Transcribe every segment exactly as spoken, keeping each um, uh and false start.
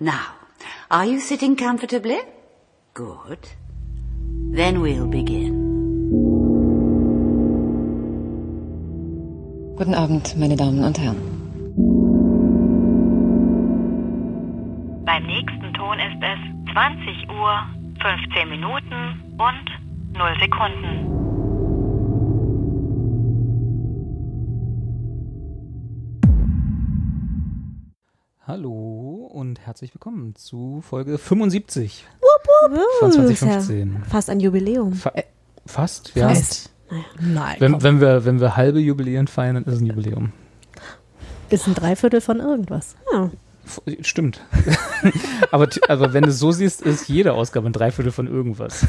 Now, are you sitting comfortably? Good. Then we'll begin. Guten Abend, meine Damen und Herren. Beim nächsten Ton ist es zwanzig Uhr, fünfzehn Minuten und null Sekunden. Hallo und herzlich willkommen zu Folge fünfundsiebzig wupp, wupp. von zwanzig fünfzehn. Ja fast ein Jubiläum. Fa- äh, fast, ja. Fast. Nein. Wenn, wenn, wir, wenn wir halbe Jubiläen feiern, dann ist es ein Jubiläum. Ist ein Dreiviertel von irgendwas. Ja. F- Stimmt. aber, aber wenn du es so siehst, ist jede Ausgabe ein Dreiviertel von irgendwas.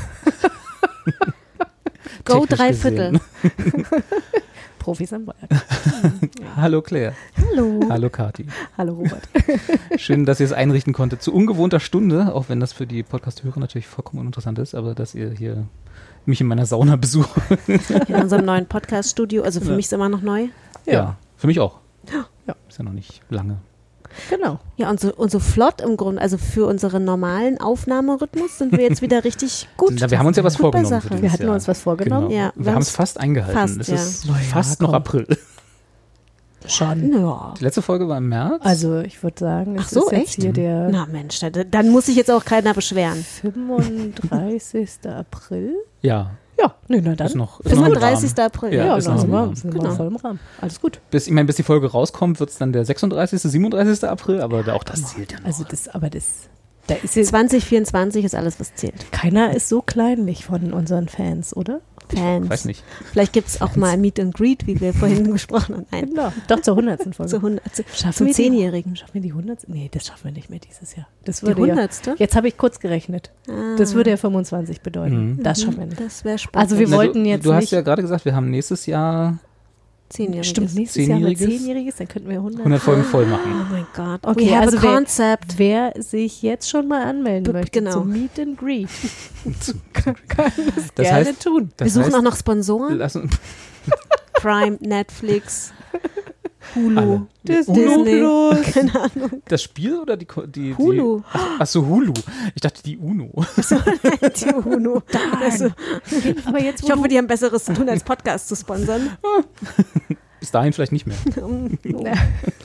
Go Technisch Dreiviertel. Profis am Werk. Hallo Claire. Hallo. Hallo Kathi. Hallo Robert. Schön, dass ihr es einrichten konntet. Zu ungewohnter Stunde, auch wenn das für die Podcast-Hörer natürlich vollkommen uninteressant ist, aber dass ihr hier mich in meiner Sauna besucht. In unserem neuen Podcast-Studio. Also für Ja. mich ist immer noch neu. Ja, ja, für mich auch. Ja. Ist ja noch nicht lange. Genau. Ja, und so, und so flott im Grunde, also für unseren normalen Aufnahmerhythmus sind wir jetzt wieder richtig gut. Na, wir haben uns ja was Gut bei vorgenommen. Sache. Für Wir dieses hatten Jahr. uns was vorgenommen. Genau. Ja, wir wir haben es haben's fast eingehalten. fast, es ja. ist Na ja, fast noch komm. April. Schon. Ja. Die letzte Folge war im März. Also ich würde sagen, es Ach so, ist jetzt echt? hier der Na Mensch, da, dann muss sich jetzt auch keiner beschweren. fünfunddreißigster April. ja, Ja, nee, na dann. ist noch, ist noch im fünfunddreißigster Rahmen. April. Ja, ja, ist dann noch sind im wir, Rahmen. sind wir Genau. voll im Rahmen. Alles gut. Bis, ich meine, bis die Folge rauskommt, wird es dann der sechsunddreißigste, siebenunddreißigste April, aber auch das zählt ja noch. Also das, aber das, da ist jetzt, zwanzig vierundzwanzig ist alles, was zählt. keiner ist so kleinlich von unseren Fans, oder? Fans. Ich weiß nicht. Vielleicht gibt es auch mal Meet and Greet, wie wir vorhin gesprochen haben. Nein, Genau. Doch, zur hundertsten Folge. zu hundert, zu, Schaffen zum wir die- Zehnjährigen. Schaffen wir die hundertste? Nee, das schaffen wir nicht mehr dieses Jahr. Das Die würde ja, hundertste? jetzt habe ich kurz gerechnet. Ah. Das würde ja fünfundzwanzig bedeuten. Mhm. Das schaffen wir nicht. Das wäre spannend. Also wir Na, wollten du, jetzt Du hast nicht- ja gerade gesagt, wir haben nächstes Jahr Zehnjähriges. Stimmt, nächstes Jahr mit Zehnjähriges? Zehnjähriges, dann könnten wir hundert. hundert Folgen voll Oh machen. mein Gott. Okay, We have also a wer- concept. Wer sich jetzt schon mal anmelden B- möchte genau. zum Meet and Greet, kann das, Das gerne heißt- tun. Wir Das suchen heißt, auch noch Sponsoren. lass uns, Prime, Netflix, Hulu, Alle. Disney. Uno. Keine Ahnung. das Spiel oder die Ko- die, die Hulu. Ach, ach so, Hulu. Ich dachte die UNO. Die Hulu. Also, Aber jetzt, wo ich hoffe, du- die haben Besseres zu tun, als Podcast zu sponsern. Bis dahin vielleicht nicht mehr. Ja.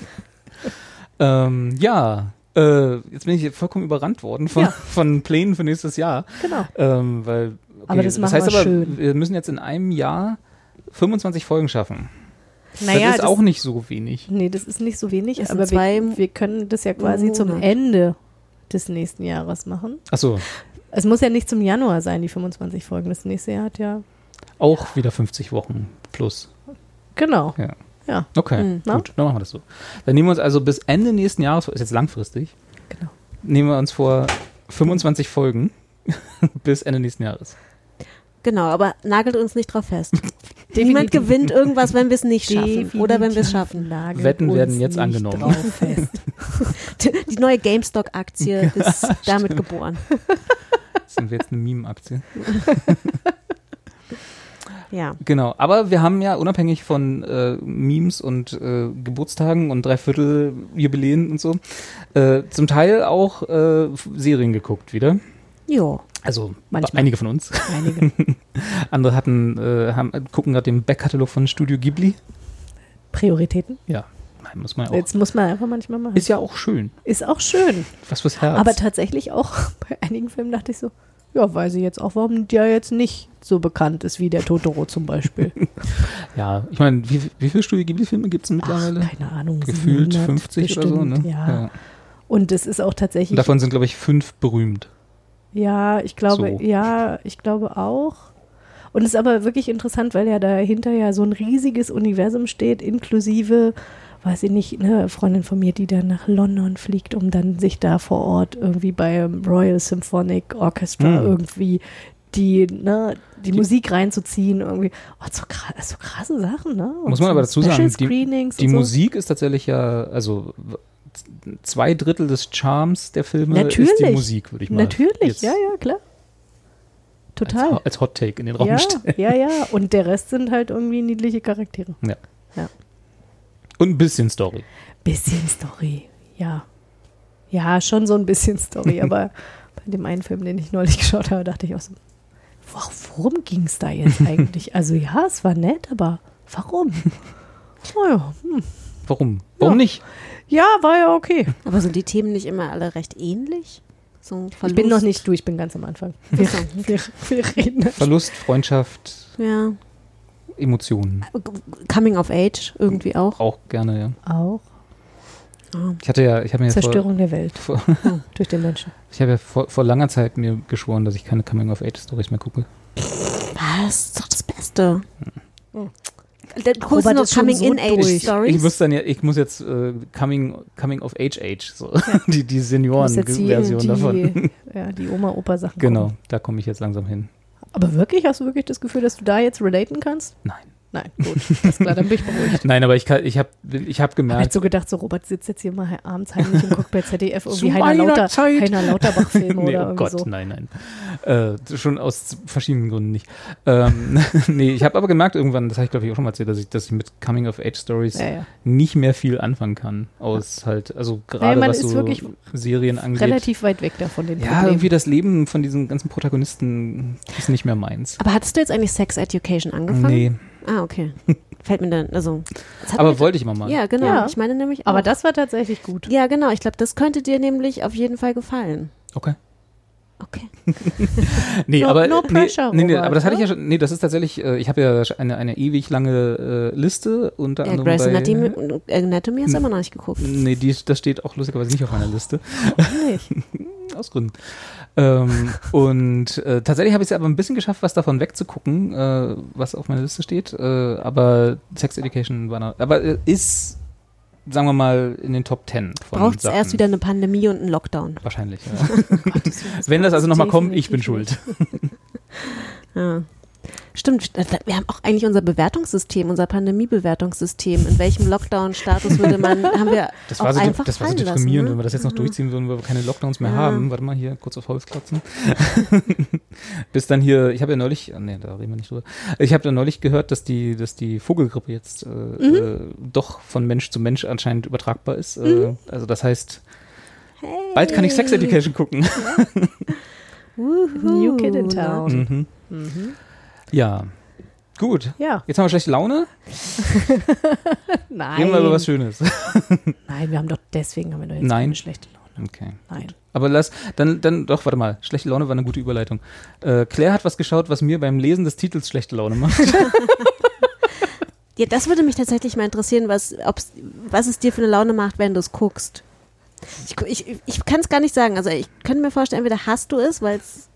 Ähm, ja, äh, jetzt bin ich vollkommen überrannt worden von, Ja. von Plänen für nächstes Jahr. Genau. Ähm, weil, okay, Aber das machen heißt wir aber, schön. wir müssen jetzt in einem Jahr fünfundzwanzig Folgen schaffen. Naja, das ist auch nicht so wenig. Nee, das ist nicht so wenig, Es sind aber zwei wir, wir können das ja quasi zum Monate. Ende des nächsten Jahres machen. Ach so, Es muss ja nicht zum Januar sein, die fünfundzwanzig Folgen. Das nächste Jahr hat ja, auch wieder fünfzig Wochen plus. genau. Ja. Ja. Okay, Mhm. gut, dann machen wir das so. Dann nehmen wir uns also bis Ende nächsten Jahres, ist jetzt langfristig, Genau. nehmen wir uns vor fünfundzwanzig Folgen bis Ende nächsten Jahres. Genau, aber nagelt uns nicht drauf fest. Niemand gewinnt irgendwas, wenn wir es nicht schaffen oder wenn wir es schaffen. Nagelt Wetten uns werden jetzt nicht angenommen. drauf fest. Die neue GameStop-Aktie ist damit geboren. Sind wir jetzt eine Meme-Aktie? Ja. Genau, aber wir haben ja unabhängig von äh, Memes und äh, Geburtstagen und Dreiviertel-Jubiläen und so, äh, zum Teil auch äh, Serien geguckt wieder. Jo. Also Manchmal. einige von uns. Einige. Andere hatten, äh, haben, gucken gerade den Backkatalog von Studio Ghibli. Prioritäten. Ja, nein, muss man ja auch. Jetzt muss man einfach manchmal machen. Ist ja auch schön. Ist auch schön. Was fürs Herz. Aber tatsächlich auch bei einigen Filmen dachte ich so, ja, weiß ich jetzt auch, warum der jetzt nicht so bekannt ist wie der Totoro zum Beispiel. ja, ich meine, wie, wie viele Studio Ghibli-Filme gibt es mittlerweile? Ach, keine Ahnung. Gefühlt siebenhundert fünfzig oder so, ne? bestimmt, Ja. Und es ist auch Und tatsächlich, davon sind, glaube ich, fünf berühmt. ja, ich glaube, So. ja, ich glaube auch. Und es ist aber wirklich interessant, weil ja dahinter ja so ein riesiges Universum steht, inklusive, weiß ich nicht, eine Freundin von mir, die dann nach London fliegt, um dann sich da vor Ort irgendwie beim Royal Symphonic Orchestra Hm. irgendwie die, ne, die, Die- Musik reinzuziehen, irgendwie. Oh, so, krass, so krasse Sachen, ne? Und Muss man so aber dazu sagen, Special die, Screenings die und so. Musik ist tatsächlich ja, also w- zwei Drittel des Charmes der Filme Natürlich. ist die Musik, würde ich mal Natürlich, jetzt ja, ja, klar. Total. Als, als Hot Take in den Raum Ja, stellen. ja, ja. Und der Rest sind halt irgendwie niedliche Charaktere. Ja. Ja. Und ein bisschen Story. Bisschen Story, ja. Ja, schon so ein bisschen Story, aber bei dem einen Film, den ich neulich geschaut habe, dachte ich auch so, worum ging es da jetzt eigentlich? Also ja, es war nett, aber warum? Oh ja, hm. Warum? Warum Ja. nicht? Ja, war ja okay. Aber sind die Themen nicht immer alle recht ähnlich? So Ich bin noch nicht durch, ich bin ganz am Anfang. Wir, wir, wir reden. Verlust, Freundschaft, Ja. Emotionen. Coming of Age irgendwie auch. Auch gerne, ja. Auch Ich hatte ja, ich habe mir ja Zerstörung der Welt vor, durch den Menschen. ich habe ja vor, vor langer Zeit mir geschworen, dass ich keine Coming-of-Age-Stories mehr gucke. Was? Das ist doch das Beste. Hm. Dann guckst du Robert noch ist schon so durch. Coming-in-Age-Stories? Ich muss dann ja, ich muss jetzt äh, Coming, Coming of Age Age, so die, die Du musst jetzt die, Senioren-Version die, davon. ja, die Oma-Opa-Sachen. Genau, gucken. da komme ich jetzt langsam hin. Aber wirklich, hast du wirklich das Gefühl, dass du da jetzt relaten kannst? Nein. Nein, gut, das ist klar, dann bin ich beruhigt. Nein, aber ich, kann, ich habe ich hab Ich gemerkt, habe so gedacht, so Robert sitzt jetzt hier mal abends heimlich und guckt bei Z D F irgendwie Zu Heiner, meiner Lauter, Zeit. Heiner Lauterbach-Filme nee, oder oh irgendwie Gott, so. nein, nein. Äh, schon aus verschiedenen Gründen nicht. Ähm, nee, ich habe aber gemerkt irgendwann, das habe ich glaube ich auch schon mal erzählt, dass ich, dass ich mit Coming-of-Age-Stories Ja, ja. nicht mehr viel anfangen kann. Aus halt, also gerade Naja, man was ist so wirklich Serien angeht. Relativ weit weg davon, den ja, Problemen. irgendwie das Leben von diesen ganzen Protagonisten ist nicht mehr meins. Aber hattest du jetzt eigentlich Sex Education angefangen? Nee, Ah, okay. Fällt mir dann, also. das hat aber mir- wollte ich immer mal. Ja, genau. Ja. Ich meine nämlich auch. Aber das war tatsächlich gut. Ja, genau. Ich glaube, das könnte dir nämlich auf jeden Fall gefallen. Okay. Okay. Nee, No- aber, no nee, pressure, nee, nee, Robert, aber das hatte ich ne? ja schon, nee, das ist tatsächlich, äh, ich habe ja eine, eine ewig lange äh, Liste, unter Ja, anderem Grey's bei, Anatomy, Anatomy hast du immer noch nicht geguckt. Nee, die, das steht auch lustigerweise nicht auf meiner Liste. Nicht. Aus Gründen. Ähm, und äh, tatsächlich habe ich es aber ein bisschen geschafft, was davon wegzugucken, äh, was auf meiner Liste steht. Äh, aber Sex Education war noch, aber äh, ist, sagen wir mal, in den Top Ten von Braucht es Sachen. erst wieder eine Pandemie und einen Lockdown. Wahrscheinlich, ja. Wenn das also nochmal kommt, ich bin schuld. Ja. Stimmt, wir haben auch eigentlich unser Bewertungssystem, unser Pandemie-Bewertungssystem. In welchem Lockdown-Status würde man, haben wir Das auch war so, einfach das war so fallen deprimierend, lassen, wenn wir das jetzt noch Mhm. durchziehen würden, weil wir keine Lockdowns mehr Ja. haben. Warte mal, hier kurz auf Holz klopfen. Bis dann hier, ich habe ja neulich, ah, nee, da reden wir nicht drüber. Ich habe ja neulich gehört, dass die, dass die Vogelgrippe jetzt äh, Mhm. äh, doch von Mensch zu Mensch anscheinend übertragbar ist. Mhm. Äh, also das heißt, bald kann ich Sex Education gucken. Wuhu, New Kid in Town. mhm. Mhm. Ja, gut. Ja, Jetzt haben wir schlechte Laune. nein. Reden wir über was Schönes. Nein, wir haben doch, deswegen haben wir doch jetzt Nein. keine schlechte Laune. Okay. Nein. Aber lass, dann, dann, doch, warte mal. Schlechte Laune war eine gute Überleitung. Äh, Claire hat was geschaut, was mir beim Lesen des Titels schlechte Laune macht. Ja, das würde mich tatsächlich mal interessieren, was, ob's, was es dir für eine Laune macht, wenn du es guckst. Ich, gu- ich, ich kann es gar nicht sagen. Also ich könnte mir vorstellen, entweder hast du es, weil es,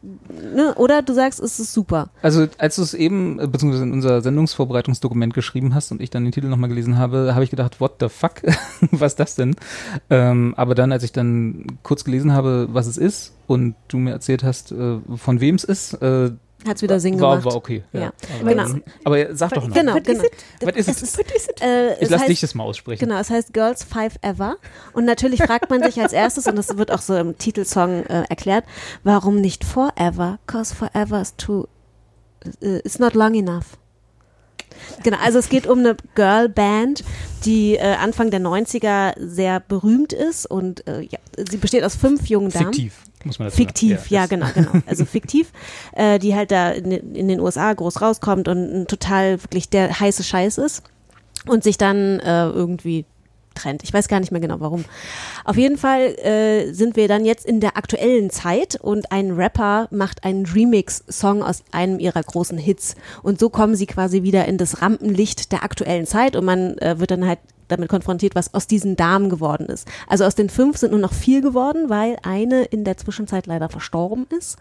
ne, oder du sagst, es ist super. Also als du es eben, äh, beziehungsweise in unser Sendungsvorbereitungsdokument geschrieben hast und ich dann den Titel nochmal gelesen habe, habe ich gedacht, what the fuck, was ist das denn? Ähm, aber dann, als ich dann kurz gelesen habe, was es ist und du mir erzählt hast, äh, von wem es ist, äh, Hat es wieder Sinn war, gemacht. war okay. Ja. Ja. Aber, Genau. aber sag doch noch. Genau, Was genau. ist Was ist Es es? ist, äh, Ich es lass heißt, dich das mal aussprechen. Genau, es heißt Girls Five Ever. Und natürlich fragt man sich als erstes, und das wird auch so im Titelsong äh, erklärt, warum nicht Forever? Cause Forever is too, uh, it's not long enough. Genau, also es geht um eine Girlband, die äh, Anfang der neunziger sehr berühmt ist und äh, ja, sie besteht aus fünf jungen Damen. Fiktiv, muss man dazu Fiktiv, sagen. ja, das- genau, genau. Also fiktiv, äh, die halt da in, in den U S A groß rauskommt und ein total wirklich der heiße Scheiß ist und sich dann äh, irgendwie trennt. Ich weiß gar nicht mehr genau warum. Auf jeden Fall äh, sind wir dann jetzt in der aktuellen Zeit und ein Rapper macht einen Remix-Song aus einem ihrer großen Hits und so kommen sie quasi wieder in das Rampenlicht der aktuellen Zeit und man äh, wird dann halt damit konfrontiert, was aus diesen Damen geworden ist. Also aus den fünf sind nur noch vier geworden, weil eine in der Zwischenzeit leider verstorben ist.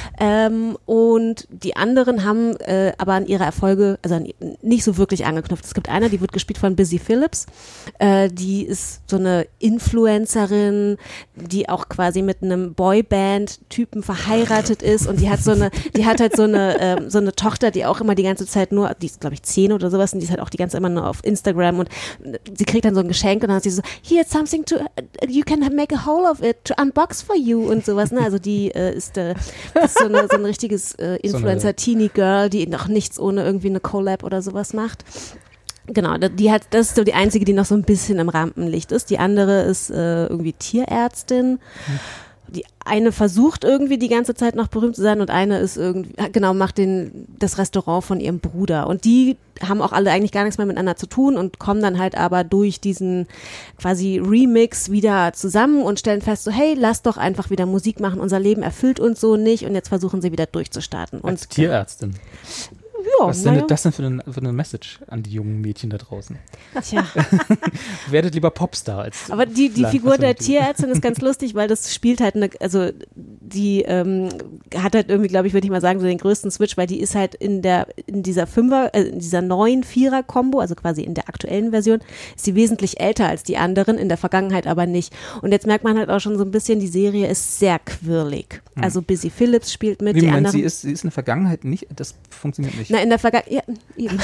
Ähm, und die anderen haben äh, aber an ihre Erfolge, also an, nicht so wirklich angeknüpft. Es gibt eine, die wird gespielt von Busy Phillips. Äh, die ist so eine Influencerin, die auch quasi mit einem Boyband-Typen verheiratet ist und die hat so eine, die hat halt so eine, ähm, so eine Tochter, die auch immer die ganze Zeit nur, die ist glaube ich zehn oder sowas und die ist halt auch die ganze Zeit immer nur auf Instagram und sie kriegt dann so ein Geschenk und dann hat sie so, here, something to, you can make a hole of it to unbox for you und sowas, ne? Also die äh, ist, äh, ist so, eine, so ein richtiges äh, Influencer-Teenie-Girl, die noch nichts ohne irgendwie eine Collab oder sowas macht. Genau, die hat, das ist so die einzige, die noch so ein bisschen im Rampenlicht ist. Die andere ist äh, irgendwie Tierärztin. Hm. Die eine versucht irgendwie die ganze Zeit noch berühmt zu sein und eine ist irgendwie, genau, macht den, das Restaurant von ihrem Bruder. Und die haben auch alle eigentlich gar nichts mehr miteinander zu tun und kommen dann halt aber durch diesen quasi Remix wieder zusammen und stellen fest, so hey, lass doch einfach wieder Musik machen, unser Leben erfüllt uns so nicht und jetzt versuchen sie wieder durchzustarten. Und als Tierärztin. Ja, Was ist denn das denn für eine, für eine Message an die jungen Mädchen da draußen? Tja. Werdet lieber Popstar als. Aber die, die Figur der Tierärztin ist ganz lustig, weil das spielt halt eine, also die ähm, hat halt irgendwie, glaube ich, würde ich mal sagen, so den größten Switch, weil die ist halt in der, in dieser Fünfer, äh, in dieser neuen Vierer-Kombo, also quasi in der aktuellen Version, ist sie wesentlich älter als die anderen, in der Vergangenheit aber nicht. Und jetzt merkt man halt auch schon so ein bisschen, die Serie ist sehr quirlig. Hm. Also Busy Phillips spielt mit. Wie die Moment, anderen, sie ist, sie ist in der Vergangenheit nicht, das funktioniert nicht. Na, in der Vergangenheit, ja, eben.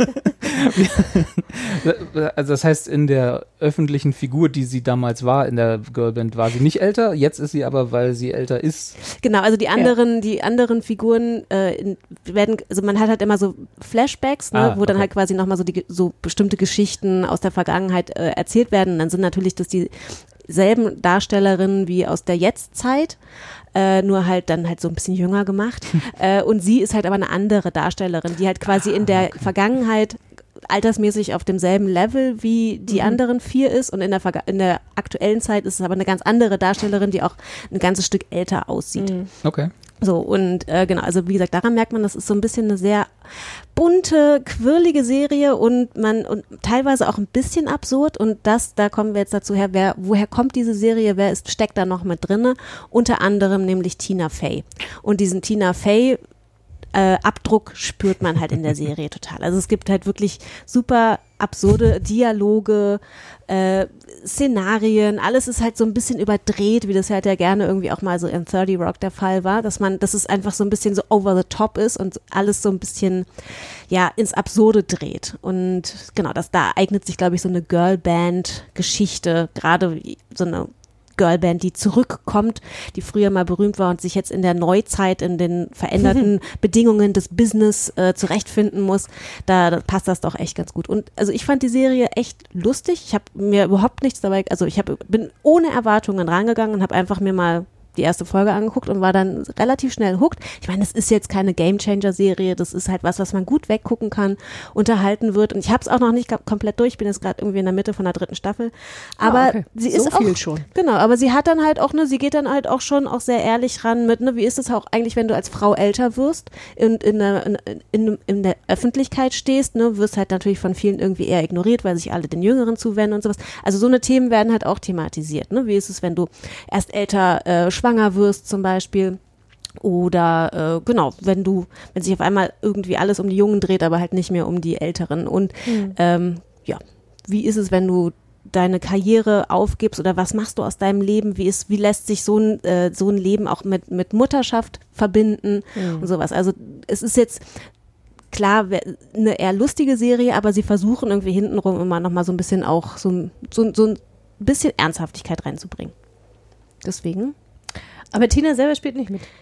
Also das heißt, in der öffentlichen Figur, die sie damals war, in der Girlband, war sie nicht älter, jetzt ist sie aber, weil sie älter ist. Genau, also die anderen, ja. die anderen Figuren äh, in, werden, also man hat halt immer so Flashbacks, ne, ah, wo dann okay. halt quasi nochmal so die so bestimmte Geschichten aus der Vergangenheit äh, erzählt werden. Und dann sind natürlich das dieselben Darstellerinnen wie aus der Jetztzeit. Äh, nur halt dann halt so ein bisschen jünger gemacht. äh, und sie ist halt aber eine andere Darstellerin, die halt quasi ah, in der okay. Vergangenheit altersmäßig auf demselben Level wie die mhm. anderen vier ist und in der, Verga- in der aktuellen Zeit ist es aber eine ganz andere Darstellerin, die auch ein ganzes Stück älter aussieht. Mhm. Okay. So, und äh, genau, also wie gesagt, daran merkt man, das ist so ein bisschen eine sehr bunte, quirlige Serie und man und teilweise auch ein bisschen absurd und das, da kommen wir jetzt dazu her, wer, woher kommt diese Serie, wer ist, steckt da noch mit drinne? Unter anderem nämlich Tina Fey. Und diesen Tina Fey Äh, Abdruck spürt man halt in der Serie total. Also es gibt halt wirklich super absurde Dialoge, äh, Szenarien, alles ist halt so ein bisschen überdreht, wie das halt ja gerne irgendwie auch mal so in thirty Rock der Fall war, dass man, dass es einfach so ein bisschen so over the top ist und alles so ein bisschen, ja, ins Absurde dreht. Und genau, das, da eignet sich, glaube ich, so eine Girlband-Geschichte, gerade so eine Girlband, die zurückkommt, die früher mal berühmt war und sich jetzt in der Neuzeit, in den veränderten Bedingungen des Business äh, zurechtfinden muss, da, da passt das doch echt ganz gut. Und also ich fand die Serie echt lustig. Ich habe mir überhaupt nichts dabei, also ich hab, bin ohne Erwartungen rangegangen und habe einfach mir mal die erste Folge angeguckt und war dann relativ schnell hooked. Ich meine, das ist jetzt keine Game-Changer-Serie, das ist halt was, was man gut weggucken kann, unterhalten wird und ich habe es auch noch nicht komplett durch, ich bin jetzt gerade irgendwie in der Mitte von der dritten Staffel, aber ah, okay. sie so ist auch, viel schon. Genau, aber sie hat dann halt auch, ne, sie geht dann halt auch schon auch sehr ehrlich ran mit, ne, wie ist es auch eigentlich, wenn du als Frau älter wirst und in, in, in, in, in der Öffentlichkeit stehst, ne, wirst halt natürlich von vielen irgendwie eher ignoriert, weil sich alle den Jüngeren zuwenden und sowas. Also so eine Themen werden halt auch thematisiert, ne, wie ist es, wenn du erst älter äh, schwanger wirst zum Beispiel oder äh, genau, wenn du, wenn sich auf einmal irgendwie alles um die Jungen dreht, aber halt nicht mehr um die Älteren und mhm. ähm, ja, wie ist es, wenn du deine Karriere aufgibst oder was machst du aus deinem Leben, wie ist, wie lässt sich so ein, äh, so ein Leben auch mit, mit Mutterschaft verbinden mhm. und sowas. Also es ist jetzt klar, eine eher lustige Serie, aber sie versuchen irgendwie hintenrum immer nochmal so ein bisschen auch so, so, so ein bisschen Ernsthaftigkeit reinzubringen. Deswegen. Aber Tina selber spielt nicht mit.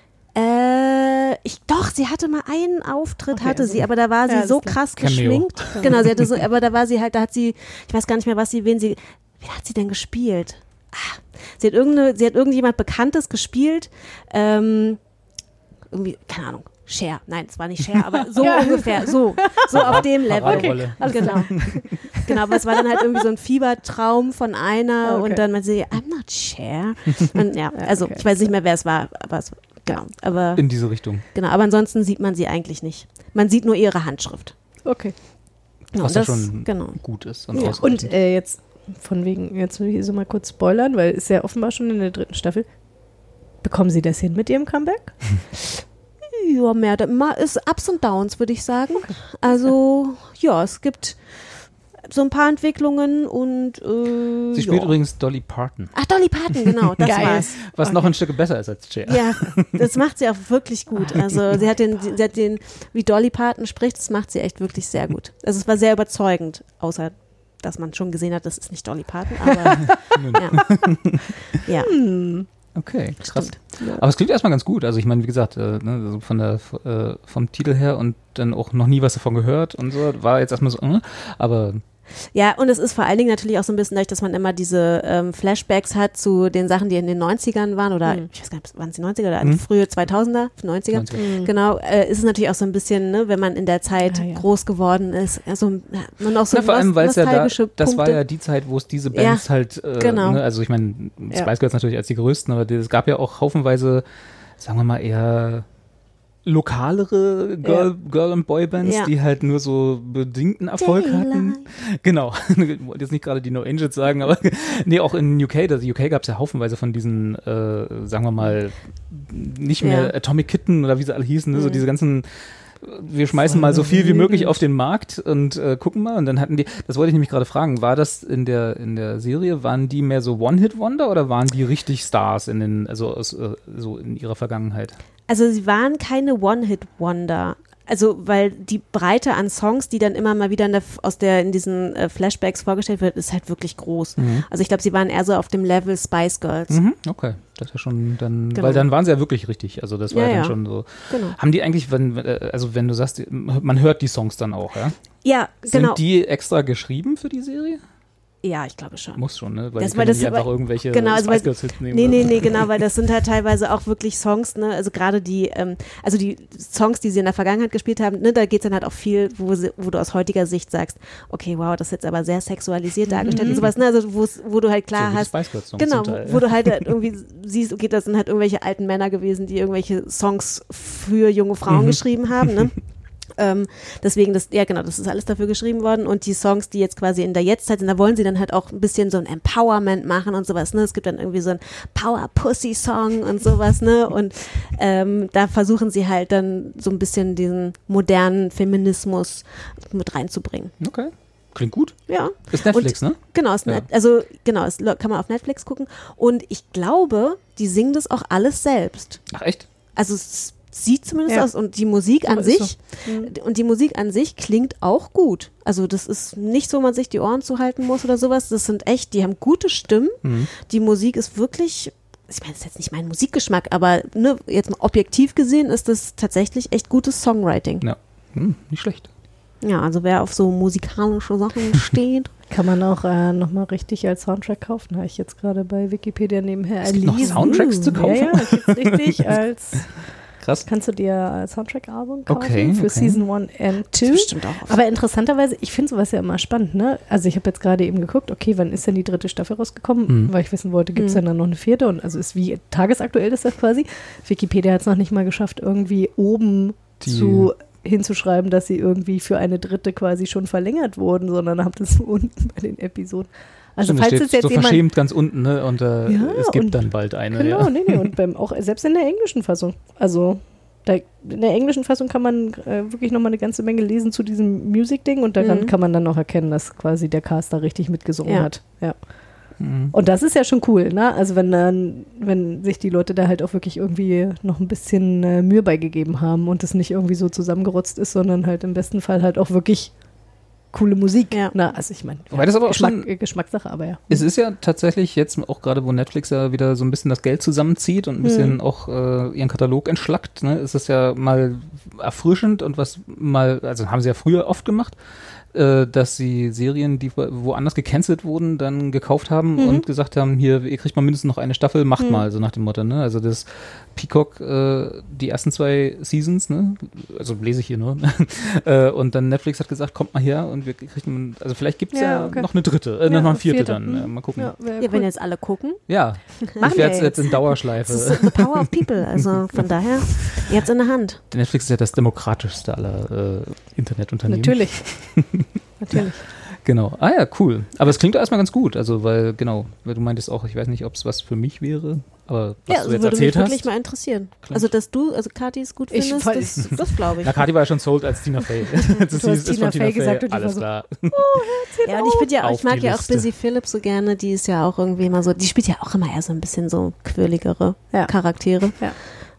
Äh, ich doch, sie hatte mal einen Auftritt, okay, hatte also, sie, aber da war sie ja, so klar. krass Cameo. geschminkt. Genau, sie hatte so, aber da war sie halt, da hat sie, ich weiß gar nicht mehr, was sie, wen sie, wen hat sie denn gespielt? Ah, sie hat irgendeine, sie hat irgendjemand Bekanntes gespielt, ähm, irgendwie, keine Ahnung. Cher, nein, es war nicht Cher, aber so ja. ungefähr, so, so auf dem Level. Okay. Genau. Genau, aber es war dann halt irgendwie so ein Fiebertraum von einer okay. und dann meinte sie, I'm not Cher. Und ja, also okay. ich weiß nicht mehr, wer es war, aber es, genau, aber in diese Richtung. Genau, aber ansonsten sieht man sie eigentlich nicht. Man sieht nur ihre Handschrift. Okay. Ja, Was das, ja schon genau. gut ist. Und, Ja. Und äh, jetzt von wegen, jetzt will ich so mal kurz spoilern, weil ist ja offenbar schon in der dritten Staffel. Bekommen Sie das hin mit Ihrem Comeback? Ja, mehr, da ist Ups und Downs, würde ich sagen. Okay. Also, ja, es gibt so ein paar Entwicklungen und äh, sie spielt ja. übrigens Dolly Parton. Ach, Dolly Parton, genau, das Geil. war's. Was okay. noch ein Stück besser ist als Cher. Ja, das macht sie auch wirklich gut. Also sie hat den, sie hat den, wie Dolly Parton spricht, das macht sie echt wirklich sehr gut. Also es war sehr überzeugend, außer dass man schon gesehen hat, das ist nicht Dolly Parton, aber ja. ja. Hm. Okay, krass. Stimmt. Ja. Aber es klingt erstmal ganz gut. Also ich meine, wie gesagt, äh, ne, also von der, äh, vom Titel her und dann auch noch nie was davon gehört und so, war jetzt erstmal so, äh, aber Ja, und es ist vor allen Dingen natürlich auch so ein bisschen dadurch, dass man immer diese ähm, Flashbacks hat zu den Sachen, die in den neunzigern waren oder Mhm. ich weiß gar nicht, waren es die neunziger oder Mhm. frühe zweitausender, neunziger. neunziger. Genau, äh, ist es natürlich auch so ein bisschen, ne, wenn man in der Zeit Ja, ja. groß geworden ist, also man auch so Na, vor allem, weil es ja da, nostalgische das war Punkte. ja die Zeit, wo es diese Bands Ja, halt, äh, genau. ne, also ich meine, Ja. Spice Girls natürlich als die größten, aber es gab ja auch haufenweise, sagen wir mal eher lokalere Girl, Ja. Girl- und Boybands, Ja. die halt nur so bedingten Erfolg hatten. Genau. Ich wollte jetzt nicht gerade die No Angels sagen, aber nee, auch in U K, das U K gab es ja haufenweise von diesen, äh, sagen wir mal, nicht mehr Ja. Atomic Kitten oder wie sie alle hießen, ne, so Mhm. diese ganzen wir schmeißen mal so viel wie möglich auf den Markt und äh, gucken mal. Und dann hatten die, das wollte ich nämlich gerade fragen, war das in der in der Serie, waren die mehr so One-Hit-Wonder oder waren die richtig Stars in den, also aus, äh, so in ihrer Vergangenheit? Also sie waren keine One-Hit-Wonder. Also weil die Breite an Songs, die dann immer mal wieder in der, aus der in diesen äh, Flashbacks vorgestellt wird, ist halt wirklich groß. Mhm. Also ich glaube, sie waren eher so auf dem Level Spice Girls. Mhm, okay, das ist ja schon dann, Genau. weil dann waren sie ja wirklich richtig. Also das war Ja, ja dann ja. schon so. Genau. Haben die eigentlich, wenn, äh, also wenn du sagst, man hört die Songs dann auch, ja? Ja, Sind genau. die extra geschrieben für die Serie? Ja, ich glaube schon. Muss schon, ne? Weil Das- die weil können das- nicht einfach weil- irgendwelche genau, also Spice weil- Girls Hits nehmen. Nee, oder nee, so. nee, genau, weil das sind halt teilweise auch wirklich Songs, ne, also gerade die, ähm, also die Songs, die sie in der Vergangenheit gespielt haben, ne, da geht's dann halt auch viel, wo, sie, wo du aus heutiger Sicht sagst, okay, wow, das ist jetzt aber sehr sexualisiert dargestellt und sowas, ne, also wo's- wo du halt klar so wie die hast, Spice Girls Songs genau, zum Teil, wo, wo du halt irgendwie siehst, okay, das sind halt irgendwelche alten Männer gewesen, die irgendwelche Songs für junge Frauen Mhm. geschrieben haben, ne. Ähm, deswegen, das, ja genau, das ist alles dafür geschrieben worden und die Songs, die jetzt quasi in der Jetztzeit sind, da wollen sie dann halt auch ein bisschen so ein Empowerment machen und sowas, ne, es gibt dann irgendwie so ein Power-Pussy-Song und sowas, ne, und ähm, da versuchen sie halt dann so ein bisschen diesen modernen Feminismus mit reinzubringen. Okay, klingt gut. Ja. Ist Netflix, ne? Genau, ist Ja. net, also genau, es lo- kann man auf Netflix gucken und ich glaube, die singen das auch alles selbst. Ach echt? Also es sieht zumindest Ja. aus und die Musik an ist sich so. und die Musik an sich klingt auch gut. Also das ist nicht so, wo man sich die Ohren zuhalten muss oder sowas. Das sind echt, die haben gute Stimmen. Mhm. Die Musik ist wirklich, ich meine, das ist jetzt nicht mein Musikgeschmack, aber ne, jetzt mal objektiv gesehen ist das tatsächlich echt gutes Songwriting. Ja, hm, nicht schlecht. Ja, also wer auf so musikalische Sachen steht. Kann man auch äh, nochmal richtig als Soundtrack kaufen. Habe ich jetzt gerade bei Wikipedia nebenher Es gibt noch erlesen. Soundtracks zu kaufen? Ja, ja, gibt's richtig als, Krass. kannst du dir als Soundtrack-Album kaufen Okay, für okay. Season one and two. Bestimmt auch auf. Aber interessanterweise, ich finde sowas ja immer spannend, ne? Also ich habe jetzt gerade eben geguckt, okay, wann ist denn die dritte Staffel rausgekommen? Mhm. Weil ich wissen wollte, gibt es Mhm. denn dann noch eine vierte? Und also ist wie tagesaktuell ist das quasi. Wikipedia hat es noch nicht mal geschafft, irgendwie oben Die- zu hinzuschreiben, dass sie irgendwie für eine dritte quasi schon verlängert wurden, sondern haben das unten bei den Episoden. Also Stimmt, falls das es steht jetzt so jemand verschämt ganz unten, ne? Und äh, Ja, es gibt und- dann bald eine. Genau, ja. nee, nee. Und beim, auch selbst in der englischen Fassung. Also da, in der englischen Fassung kann man äh, wirklich nochmal eine ganze Menge lesen zu diesem Music-Ding und daran Mhm. kann man dann auch erkennen, dass quasi der Cast da richtig mitgesungen Ja. hat. Ja. Mhm. Und das ist ja schon cool, ne? Also wenn dann, wenn sich die Leute da halt auch wirklich irgendwie noch ein bisschen äh, Mühe beigegeben haben und es nicht irgendwie so zusammengerotzt ist, sondern halt im besten Fall halt auch wirklich coole Musik. Ja. Na, also ich meine, Wobei das aber auch Geschmack, schon- äh, Geschmackssache, aber ja. Es ist ja tatsächlich jetzt auch gerade, wo Netflix ja wieder so ein bisschen das Geld zusammenzieht und ein bisschen Mhm. auch äh, ihren Katalog entschlackt, ne, ist es ja mal erfrischend und was mal, also haben sie ja früher oft gemacht, äh, dass sie Serien, die woanders gecancelt wurden, dann gekauft haben Mhm. und gesagt haben, hier, ihr kriegt mal mindestens noch eine Staffel, macht Mhm. mal, so nach dem Motto, ne? Also das Peacock, äh, die ersten zwei Seasons, ne? Also lese ich hier nur. äh, und dann Netflix hat gesagt, kommt mal her und wir kriegen, also vielleicht gibt es ja, Ja, okay. noch eine dritte, äh, Ja, noch eine vierte, vierte. dann. Mhm. Äh, mal gucken. Ja, wär Ja, cool. wenn jetzt alle gucken, Ja, Machen ich wir werde es jetzt. jetzt in das Dauerschleife. ist the power of people. Also von daher, ihr habt's in der Hand. Netflix ist ja das demokratischste aller äh, Internetunternehmen. Natürlich. Natürlich. Genau. Ah ja, cool. Aber es klingt doch erstmal ganz gut. Also, weil, genau, weil du meintest auch, ich weiß nicht, ob es was für mich wäre, aber was Ja, du das jetzt würde mich erzählt wirklich hast. mal interessieren. Klingt- Also, dass du, also Kathi es gut Ich findest, weiß- das, das glaube ich. Na, Kathi war ja schon sold als Tina Fey. Das ist, hast ist Tina von Tina Fey Fey, gesagt und ich war alles so, klar. Ja, und ich bin ja auch, Auf ich mag die ja auch Liste. Busy Phillips so gerne, die ist ja auch irgendwie immer so, die spielt ja auch immer eher so ein bisschen so quirligere Ja. Charaktere. Ja.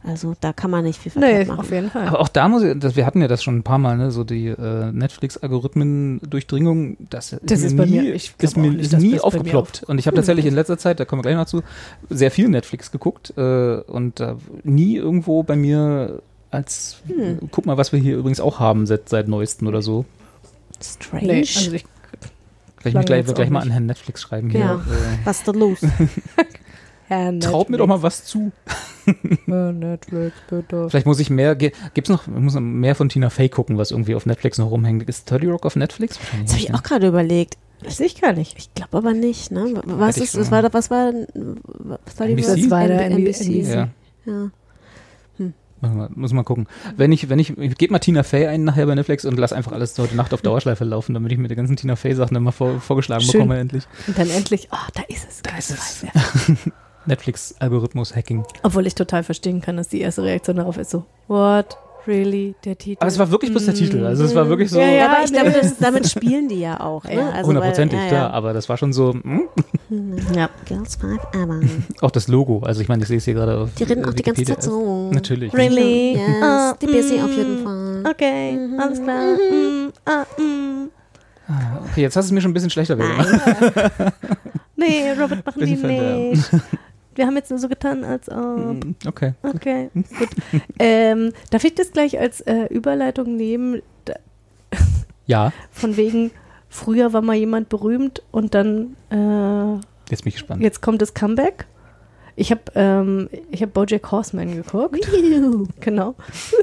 Also da kann man nicht viel verkehrt Nee, machen. auf jeden Fall. Aber auch da muss ich, das, wir hatten ja das schon ein paar Mal, ne, so die äh, Netflix-Algorithmen-Durchdringung, das, Das ist ist mir bei nie, mir- ich glaub ist mir, auch nicht, ist dass nie das bei mir aufgeploppt. Und ich habe tatsächlich in letzter Zeit, da kommen wir gleich noch zu, sehr viel Netflix geguckt äh, und äh, nie irgendwo bei mir als, Hm. guck mal, was wir hier übrigens auch haben seit, seit neuestem oder so. Strange. Nee, also ich, Vielleicht Klang mich gleich, jetzt gleich auch mal nicht. an Herrn Netflix schreiben hier. Ja. Äh, Was ist da los? Herr traut mir doch mal was zu. Herr Netflix, bitte. Vielleicht muss ich mehr, ge- gibt's noch, ich muss noch mehr von Tina Fey gucken, was irgendwie auf Netflix noch rumhängt. Ist thirty Rock auf Netflix? Wahrscheinlich Das habe nicht, ich ne? auch gerade überlegt. Weiß ich gar nicht. Ich glaube aber nicht, ne? Was Hätte ich ist, was schon. war, da- was war, was war die N B C? Das war der N B C. N B C. Ja. Ja. Warte mal, muss mal gucken. Wenn ich, wenn ich, ich gebe mal Tina Fey ein nachher bei Netflix und lass einfach alles heute Nacht auf Dauerschleife laufen, damit ich mir die ganzen Tina Fey Sachen dann mal vor, vorgeschlagen Schön. bekomme endlich. Und dann endlich, oh, da ist es. Da ist es. Ja. Netflix-Algorithmus-Hacking. Obwohl ich total verstehen kann, dass die erste Reaktion darauf ist so, what? Really? Der Titel? Aber es war wirklich bloß der Titel. Also es war wirklich so Ja, ja. aber ich glaube, nee. das, damit spielen die ja auch. Ne? Ja, Also, hundertprozentig, weil- ja, klar. ja. Aber das war schon so, hm? Ja. Girls Five Ever. Auch das Logo. Also ich meine, ich sehe es hier gerade auf Die reden auch die ganze Wikipedia. Zeit so. Natürlich. Really? Yes, Ah, die Busy mm, auf jeden Fall. Okay, alles klar. Mm, ah, mm. Okay, jetzt hast du es mir schon ein bisschen schlechter gemacht. Nein. Nee, Robert, machen die Bisschen verderben. nicht. Wir haben jetzt nur so getan, als ob. Okay. Okay, gut. ähm, darf ich das gleich als äh, Überleitung nehmen? Da, Ja, von wegen, früher war mal jemand berühmt und dann, äh, jetzt bin ich gespannt. jetzt kommt das Comeback. Ich habe ähm, ich hab BoJack Horseman geguckt. Genau.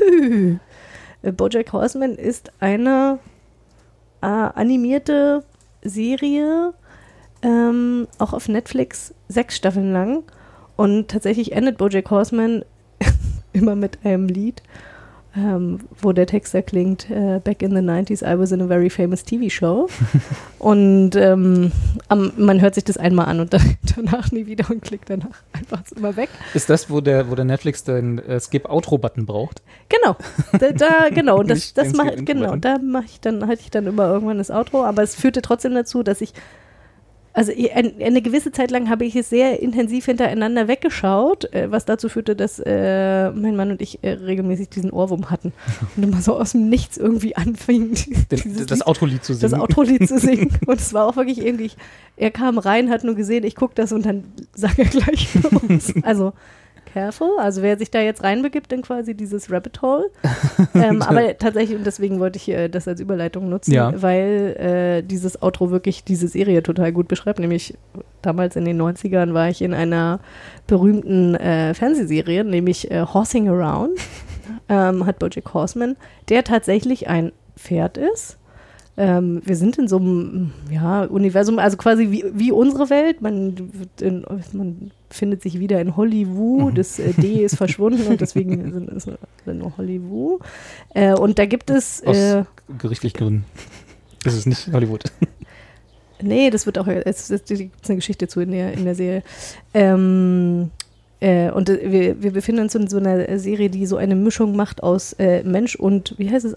Äh, BoJack Horseman ist eine äh, animierte Serie, ähm, auch auf Netflix, sechs Staffeln lang. Und tatsächlich endet BoJack Horseman immer mit einem Lied, ähm, wo der Text da klingt, äh, Back in the nineties I was in a very famous T V show. Und ähm, am, man hört sich das einmal an und dann, danach nie wieder und klickt danach einfach immer weg. Ist das, wo der, wo der Netflix den äh, Skip-Outro-Button braucht? Genau, da, da genau, und das, Nicht das den mach, Skip-Intro genau, button. da mache ich dann, hatte ich dann immer irgendwann das Outro, aber es führte trotzdem dazu, dass ich, also ich- ein, eine gewisse Zeit lang habe ich es sehr intensiv hintereinander weggeschaut, äh, was dazu führte, dass äh, mein Mann und ich äh, regelmäßig diesen Ohrwurm hatten und immer so aus dem Nichts irgendwie anfingen, Den, dieses das Lied- Outro-Lied zu singen. das Outro-Lied zu singen. Und es war auch wirklich irgendwie, er kam rein, hat nur gesehen, ich gucke das und dann sang er gleich los. Also careful, also wer sich da jetzt reinbegibt in quasi dieses Rabbit Hole. ähm, aber tatsächlich, und deswegen wollte ich äh, das als Überleitung nutzen, Ja. weil äh, dieses Outro wirklich diese Serie total gut beschreibt. Nämlich damals in den neunzigern war ich in einer berühmten äh, Fernsehserie, nämlich äh, Horsing Around, ähm, hat BoJack Horseman, der tatsächlich ein Pferd ist. Ähm, wir sind in so einem ja, Universum, also quasi wie, wie unsere Welt. Man, wird in, man findet sich wieder in Hollywood. Das äh, D ist verschwunden und deswegen sind es nur Hollywood. Äh, und da gibt es. Aus Äh, gerichtlichen Gründen. Das ist nicht Hollywood. nee, das wird auch. Es ist eine Geschichte zu in der, in der Serie. Ähm. Äh, und äh, wir, wir befinden uns in so einer Serie, die so eine Mischung macht aus äh, Mensch und, wie heißt es,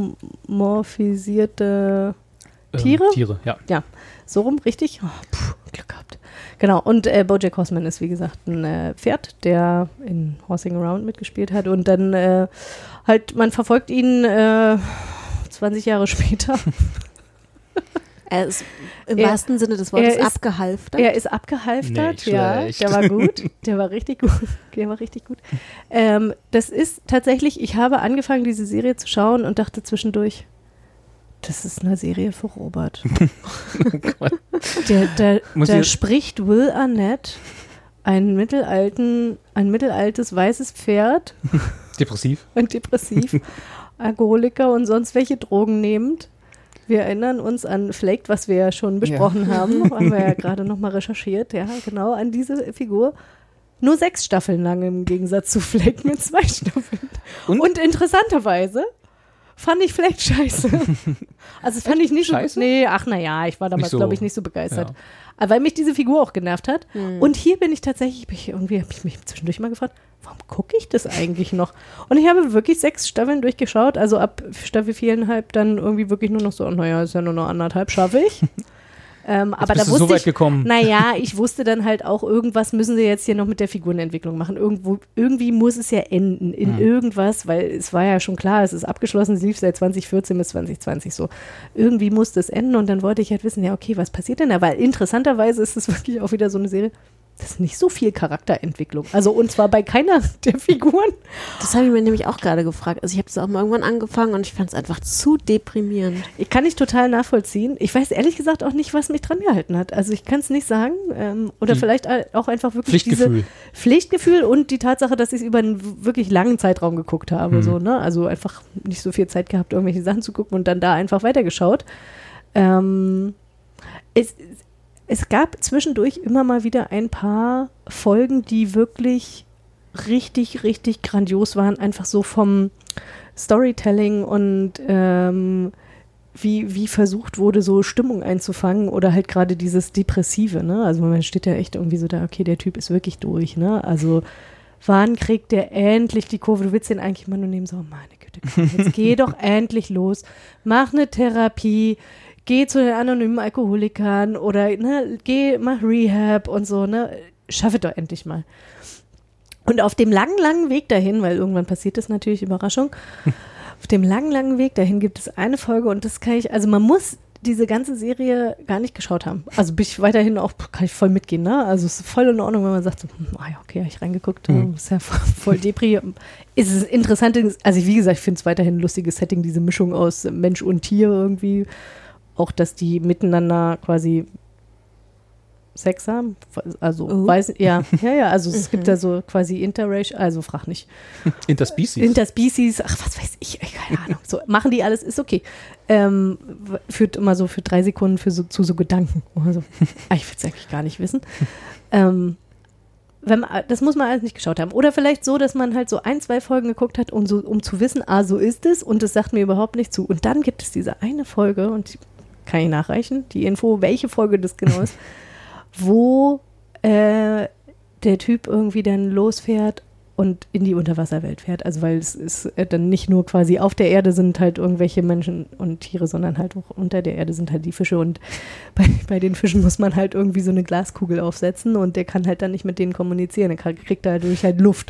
anthropomorphisierte Tiere? Ähm, Tiere, ja. So rum, richtig? Oh, puh, Glück gehabt. Genau, und äh, BoJack Horseman ist, wie gesagt, ein äh, Pferd, der in Horsing Around mitgespielt hat. Und dann äh, halt, man verfolgt ihn äh, zwanzig Jahre später. Er ist im Er- wahrsten Sinne des Wortes er ist- abgehalftert. Er ist abgehalftert, Nicht ja, schlecht. der war gut, der war richtig gut, der war richtig gut. Ähm, das ist tatsächlich, ich habe angefangen, diese Serie zu schauen und dachte zwischendurch, das ist eine Serie für Robert. der der, Muss der ich- spricht Will Arnett, einen mittelalten, ein mittelaltes weißes Pferd, Depressiv. und depressiv, Alkoholiker und sonst welche Drogen nehmend. Wir erinnern uns an Flaked, was wir ja schon besprochen haben, haben wir ja gerade nochmal recherchiert, ja, genau, an diese Figur. Nur sechs Staffeln lang im Gegensatz zu Flaked mit zwei Staffeln. Und? Und, interessanterweise fand ich Flaked scheiße. Also das fand ich nicht Scheiße? so, nee, ach naja, ich war damals, Nicht so. glaube ich, nicht so begeistert. Ja. Aber weil mich diese Figur auch genervt hat. Mhm. Und hier bin ich tatsächlich, bin ich irgendwie habe ich mich zwischendurch mal gefragt, warum gucke ich das eigentlich noch? Und ich habe wirklich sechs Staffeln durchgeschaut, also ab Staffel viereinhalb dann irgendwie wirklich nur noch so, naja, ist ja nur noch anderthalb, schaffe ich. Ähm, aber bist da du wusste so weit ich, gekommen. naja, ich wusste dann halt auch, irgendwas müssen sie jetzt hier noch mit der Figurenentwicklung machen. Irgendwo, irgendwie muss es ja enden in Mhm. irgendwas, weil es war ja schon klar, es ist abgeschlossen, es lief seit zwanzig vierzehn bis zwanzig zwanzig so. Irgendwie musste es enden und dann wollte ich halt wissen, ja okay, was passiert denn da? Weil interessanterweise ist es wirklich auch wieder so eine Serie, das ist nicht so viel Charakterentwicklung. Also und zwar bei keiner der Figuren. Das habe ich mir nämlich auch gerade gefragt. Also ich habe das auch mal irgendwann angefangen und ich fand es einfach zu deprimierend. Ich kann ich total nachvollziehen. Ich weiß ehrlich gesagt auch nicht, was mich dran gehalten hat. Also ich kann es nicht sagen. Ähm, oder Die vielleicht auch einfach wirklich Pflichtgefühl. diese Pflichtgefühl und die Tatsache, dass ich es über einen wirklich langen Zeitraum geguckt habe. Mhm. So, ne? Also einfach nicht so viel Zeit gehabt, irgendwelche Sachen zu gucken und dann da einfach weitergeschaut. Ähm, es, es gab zwischendurch immer mal wieder ein paar Folgen, die wirklich richtig, richtig grandios waren. Einfach so vom Storytelling und ähm, wie, wie versucht wurde, so Stimmung einzufangen oder halt gerade dieses Depressive, ne? Also man steht ja echt irgendwie so da, okay, der Typ ist wirklich durch, ne? Also wann kriegt der endlich die Kurve? Du willst den eigentlich immer nur nehmen, so, meine Güte, komm, jetzt geh doch endlich los, mach eine Therapie, geh zu den anonymen Alkoholikern oder ne, geh, mach Rehab und so, ne? Schaff es doch endlich mal. Und auf dem langen, langen Weg dahin, weil irgendwann passiert das natürlich, Überraschung, auf dem langen, langen Weg dahin gibt es eine Folge und das kann ich, also man muss diese ganze Serie gar nicht geschaut haben. Also bin ich weiterhin auch, kann ich voll mitgehen, ne? Also es ist voll in Ordnung, wenn man sagt, so, hm, ah ja, okay, habe ich reingeguckt, Mhm. ist ja voll Depri. Ist es interessant, also wie gesagt, ich finde es weiterhin ein lustiges Setting, diese Mischung aus Mensch und Tier irgendwie. Auch, dass die miteinander quasi Sex haben, also Oh. weiß, ja, ja, ja, also es gibt da so quasi Interracial, also frag nicht. Interspecies. Interspecies, ach, was weiß ich, ey, keine Ahnung. So, machen die alles, ist okay. Ähm, w- führt immer so für drei Sekunden für so, zu so Gedanken. Also, ah, ich will es eigentlich gar nicht wissen. Ähm, wenn man, das muss man alles nicht geschaut haben. Oder vielleicht so, dass man halt so ein, zwei Folgen geguckt hat, um, so, um zu wissen, ah, so ist es und es sagt mir überhaupt nicht zu. Und dann gibt es diese eine Folge, und die kann ich nachreichen, die Info, welche Folge das genau ist, wo äh, der Typ irgendwie dann losfährt und in die Unterwasserwelt fährt. Also weil es ist äh, dann nicht nur quasi auf der Erde sind halt irgendwelche Menschen und Tiere, sondern halt auch unter der Erde sind halt die Fische und bei, bei den Fischen muss man halt irgendwie so eine Glaskugel aufsetzen und der kann halt dann nicht mit denen kommunizieren. Der kriegt da durch halt Luft.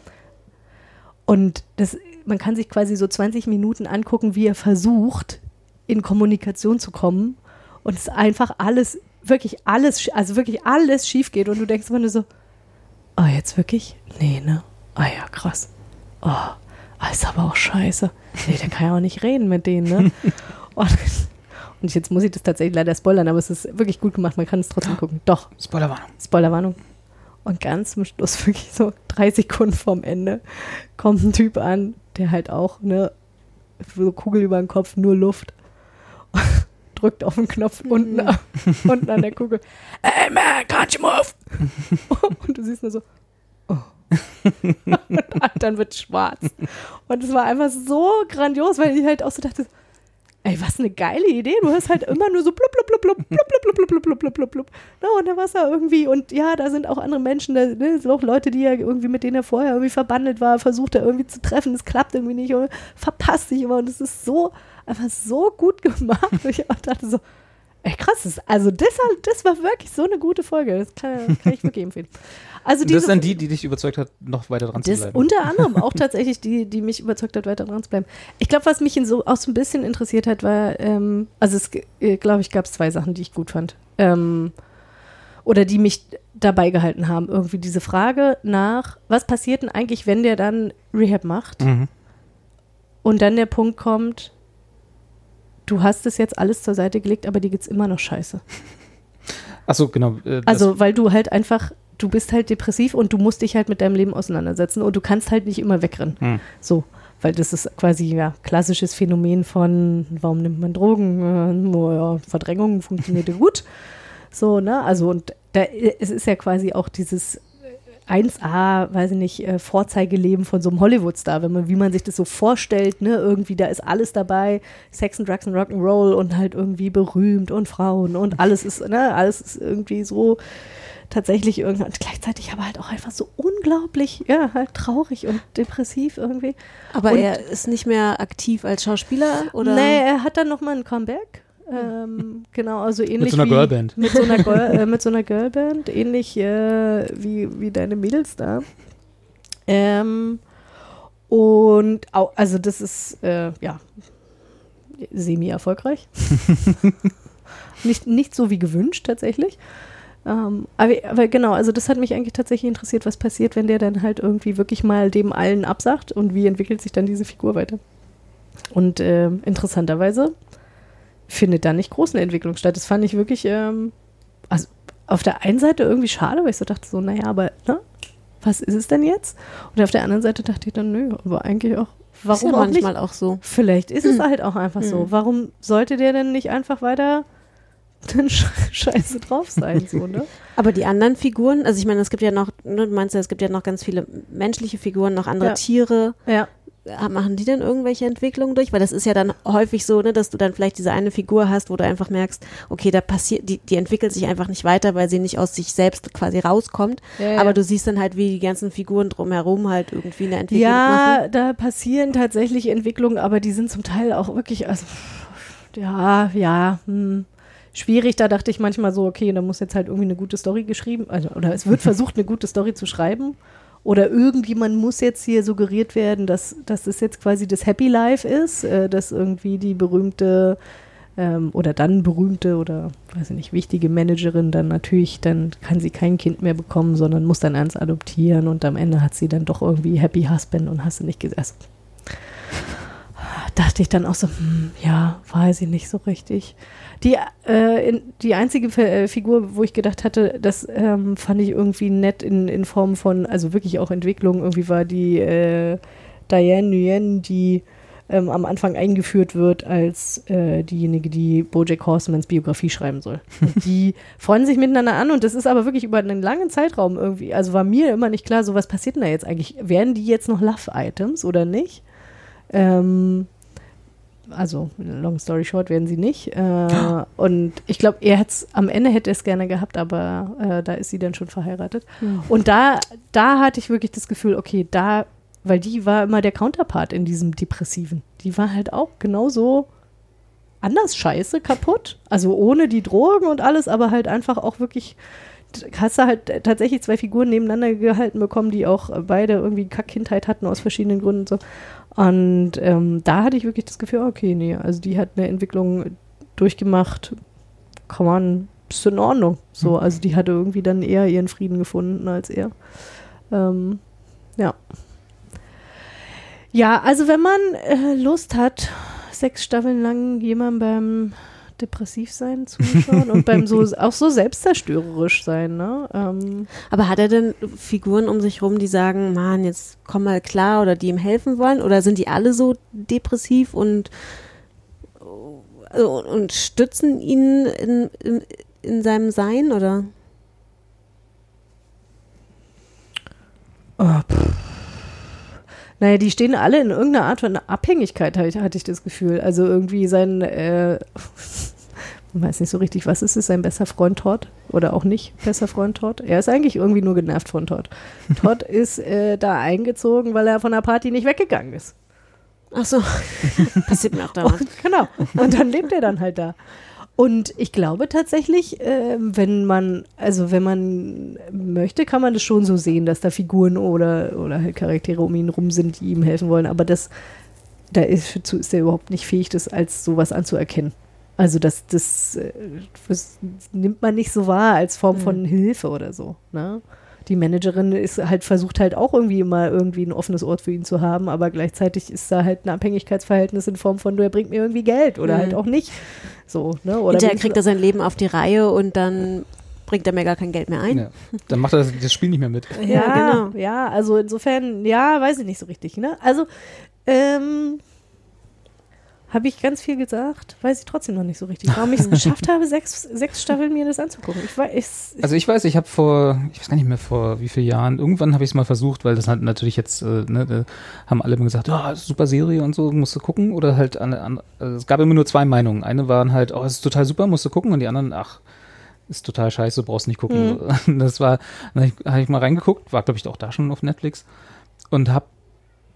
Und das, man kann sich quasi so zwanzig Minuten angucken, wie er versucht, in Kommunikation zu kommen und es einfach alles, wirklich alles, also wirklich alles schief geht und du denkst immer nur so, oh, jetzt wirklich? Nee, ne? Ah ja, krass. Oh, ah, ist aber auch scheiße. Nee, der kann ja auch nicht reden mit denen, ne? Und, und jetzt muss ich das tatsächlich leider spoilern, aber es ist wirklich gut gemacht, man kann es trotzdem gucken. Doch, Spoilerwarnung. Spoilerwarnung. Und ganz zum Schluss, wirklich so drei Sekunden vorm Ende, kommt ein Typ an, der halt auch, ne, so Kugel über den Kopf, nur Luft, drückt auf den Knopf unten, unten an der Kugel. Hey man, can't you move? Und du siehst nur so, oh. Und dann wird schwarz. Und es war einfach so grandios, weil ich halt auch so dachte, ey, was eine geile Idee. Du hast halt immer nur so blub, blub, blub, blub, blub, blub, blub, blub, blub, blub, blub, blub. Na, und da Wasser irgendwie. Und ja, da sind auch andere Menschen, da ne, sind auch Leute, die ja irgendwie mit denen er vorher irgendwie verbandelt war, versucht er irgendwie zu treffen. Es klappt irgendwie nicht und verpasst sich immer. Und es ist so, einfach so gut gemacht. Und ich auch dachte so, ey, krass. Das, also das, das war wirklich so eine gute Folge. Das kann, kann ich wirklich empfehlen. Also diese, das ist dann die, die dich überzeugt hat, noch weiter dran zu das bleiben. unter anderem auch tatsächlich die, die mich überzeugt hat, weiter dran zu bleiben. Ich glaube, was mich in so, auch so ein bisschen interessiert hat, war, ähm, also es, äh, glaube ich, gab es zwei Sachen, die ich gut fand. Ähm, oder die mich dabei gehalten haben. Irgendwie diese Frage nach, was passiert denn eigentlich, wenn der dann Rehab macht? Mhm. Und dann der Punkt kommt, du hast es jetzt alles zur Seite gelegt, aber dir geht's immer noch scheiße. Achso, genau. Äh, Also, weil du halt einfach, du bist halt depressiv und du musst dich halt mit deinem Leben auseinandersetzen und du kannst halt nicht immer wegrennen. Hm. So, weil das ist quasi ja klassisches Phänomen von, warum nimmt man Drogen? Äh, oh, ja, Verdrängung funktioniert ja gut. So, ne? Also, und da, es ist ja quasi auch dieses eins A, weiß ich nicht, äh, Vorzeigeleben von so einem Hollywood-Star, wenn man, wie man sich das so vorstellt, ne, irgendwie, da ist alles dabei, Sex and Drugs and Rock'n'Roll und halt irgendwie berühmt und Frauen und alles ist, ne, alles ist irgendwie so tatsächlich irgendwie, und gleichzeitig aber halt auch einfach so unglaublich, ja, halt traurig und depressiv irgendwie. Aber Und- er ist nicht mehr aktiv als Schauspieler, oder? Nee, er hat dann nochmal ein Comeback. Ähm, genau, also ähnlich Mit so einer wie, Girlband. Mit so einer, Girl, äh, mit so einer Girlband, ähnlich äh, wie, wie deine Mädels da. Ähm, und au, also das ist, äh, ja, semi-erfolgreich. nicht, nicht so wie gewünscht tatsächlich. Ähm, aber, aber genau, also das hat mich eigentlich tatsächlich interessiert, was passiert, wenn der dann halt irgendwie wirklich mal dem allen absagt und wie entwickelt sich dann diese Figur weiter. Und äh, interessanterweise findet da nicht groß eine Entwicklung statt. Das fand ich wirklich, ähm, also auf der einen Seite irgendwie schade, weil ich so dachte so, naja, aber ne, was ist es denn jetzt? Und auf der anderen Seite dachte ich dann, nö, aber eigentlich auch, warum ist ja auch manchmal nicht? auch so. Vielleicht ist es halt auch einfach so. Mhm. Warum sollte der denn nicht einfach weiter dann scheiße drauf sein, so, ne? Aber die anderen Figuren, also ich meine, es gibt ja noch, du meinst ja, es gibt ja noch ganz viele menschliche Figuren, noch andere Ja. Tiere. Ja. Machen die denn irgendwelche Entwicklungen durch? Weil das ist ja dann häufig so, ne, dass du dann vielleicht diese eine Figur hast, wo du einfach merkst, okay, da passiert, die, die entwickelt sich einfach nicht weiter, weil sie nicht aus sich selbst quasi rauskommt. Ja, ja. Aber du siehst dann halt, wie die ganzen Figuren drumherum halt irgendwie eine Entwicklung Ja, machen. da passieren tatsächlich Entwicklungen, aber die sind zum Teil auch wirklich, also, ja, ja, hm, schwierig. Da dachte ich manchmal so, okay, da muss jetzt halt irgendwie eine gute Story geschrieben, also, oder es wird versucht, eine gute Story zu schreiben. Oder irgendjemand muss jetzt hier suggeriert werden, dass, dass das jetzt quasi das Happy Life ist, äh, dass irgendwie die berühmte ähm, oder dann berühmte oder, weiß ich nicht, wichtige Managerin dann natürlich, dann kann sie kein Kind mehr bekommen, sondern muss dann eins adoptieren und am Ende hat sie dann doch irgendwie Happy Husband und hast du nicht gesehen. Also, dachte ich dann auch so, hm, ja, weiß ich nicht so richtig. Die, äh, in, die einzige F- äh, Figur, wo ich gedacht hatte, das ähm, fand ich irgendwie nett in, in Form von, also wirklich auch Entwicklung, irgendwie war die äh, Diane Nguyen, die ähm, am Anfang eingeführt wird als äh, diejenige, die BoJack Horsemans Biografie schreiben soll. Und die freuen sich miteinander an und das ist aber wirklich über einen langen Zeitraum irgendwie, also war mir immer nicht klar, so was passiert denn da jetzt eigentlich? Werden die jetzt noch Love-Items oder nicht? Ähm, also, long story short, werden sie nicht. Äh, und ich glaube, er hat's, am Ende hätte er es gerne gehabt, aber äh, da ist sie dann schon verheiratet. Mhm. Und da, da hatte ich wirklich das Gefühl, okay, da, weil die war immer der Counterpart in diesem Depressiven. Die war halt auch genauso anders scheiße, kaputt. Also ohne die Drogen und alles, aber halt einfach auch wirklich, hast du halt tatsächlich zwei Figuren nebeneinander gehalten bekommen, die auch beide irgendwie Kack-Kindheit hatten aus verschiedenen Gründen und so. Und ähm, da hatte ich wirklich das Gefühl, okay, nee, also die hat eine Entwicklung durchgemacht, kann man, ist in Ordnung. So, also die hatte irgendwie dann eher ihren Frieden gefunden als er. Ähm, ja. Ja, also wenn man äh, Lust hat, sechs Staffeln lang jemandem beim Depressivsein zuschauen und beim so auch so selbstzerstörerisch sein, ne? Ähm, Aber hat er denn Figuren um sich rum, die sagen, Mann, jetzt komm mal klar oder die ihm helfen wollen? Oder sind die alle so depressiv und, und, und stützen ihn in, in, in seinem Sein, oder? oh, pff. Naja, die stehen alle in irgendeiner Art von Abhängigkeit, hatte ich das Gefühl. Also irgendwie sein, äh, ich weiß nicht so richtig, was ist es, sein bester Freund Todd oder auch nicht bester Freund Todd? Er ist eigentlich irgendwie nur genervt von Todd. Todd ist äh, da eingezogen, weil er von der Party nicht weggegangen ist. Ach so, passiert mir auch da. Und, genau, und dann lebt er dann halt da. Und ich glaube tatsächlich, äh, wenn man, also wenn man möchte, kann man das schon so sehen, dass da Figuren oder, oder halt Charaktere um ihn rum sind, die ihm helfen wollen. Aber das, da ist, dazu ist er überhaupt nicht fähig, das als sowas anzuerkennen. Also das, das, das nimmt man nicht so wahr als Form von Hilfe oder so, ne? Die Managerin ist halt, versucht halt auch irgendwie immer irgendwie ein offenes Ohr für ihn zu haben, aber gleichzeitig ist da halt ein Abhängigkeitsverhältnis in Form von, du, er bringt mir irgendwie Geld oder Mhm. halt auch nicht. So, ne? Oder Hinterher kriegt er sein Leben auf die Reihe und dann bringt er mir gar kein Geld mehr ein. Ja. Dann macht er das, das Spiel nicht mehr mit. ja, Ja, genau. Ja, also insofern, ja, weiß ich nicht so richtig, ne? Also, ähm, habe ich ganz viel gesagt, weiß ich trotzdem noch nicht so richtig. Warum ich es geschafft habe, sechs, sechs Staffeln mir das anzugucken. Ich weiß, ich, Also ich weiß, ich habe vor, ich weiß gar nicht mehr vor wie vielen Jahren, irgendwann habe ich es mal versucht, weil das halt natürlich jetzt, äh, ne, da haben alle immer gesagt, oh, super Serie und so, musst du gucken. Oder halt, an, an, also es gab immer nur zwei Meinungen. Eine waren halt, oh, es ist total super, musst du gucken. Und die anderen, ach, ist total scheiße, brauchst nicht gucken. Mhm. Das war, dann habe ich, hab ich mal reingeguckt, war glaube ich auch da schon auf Netflix und habe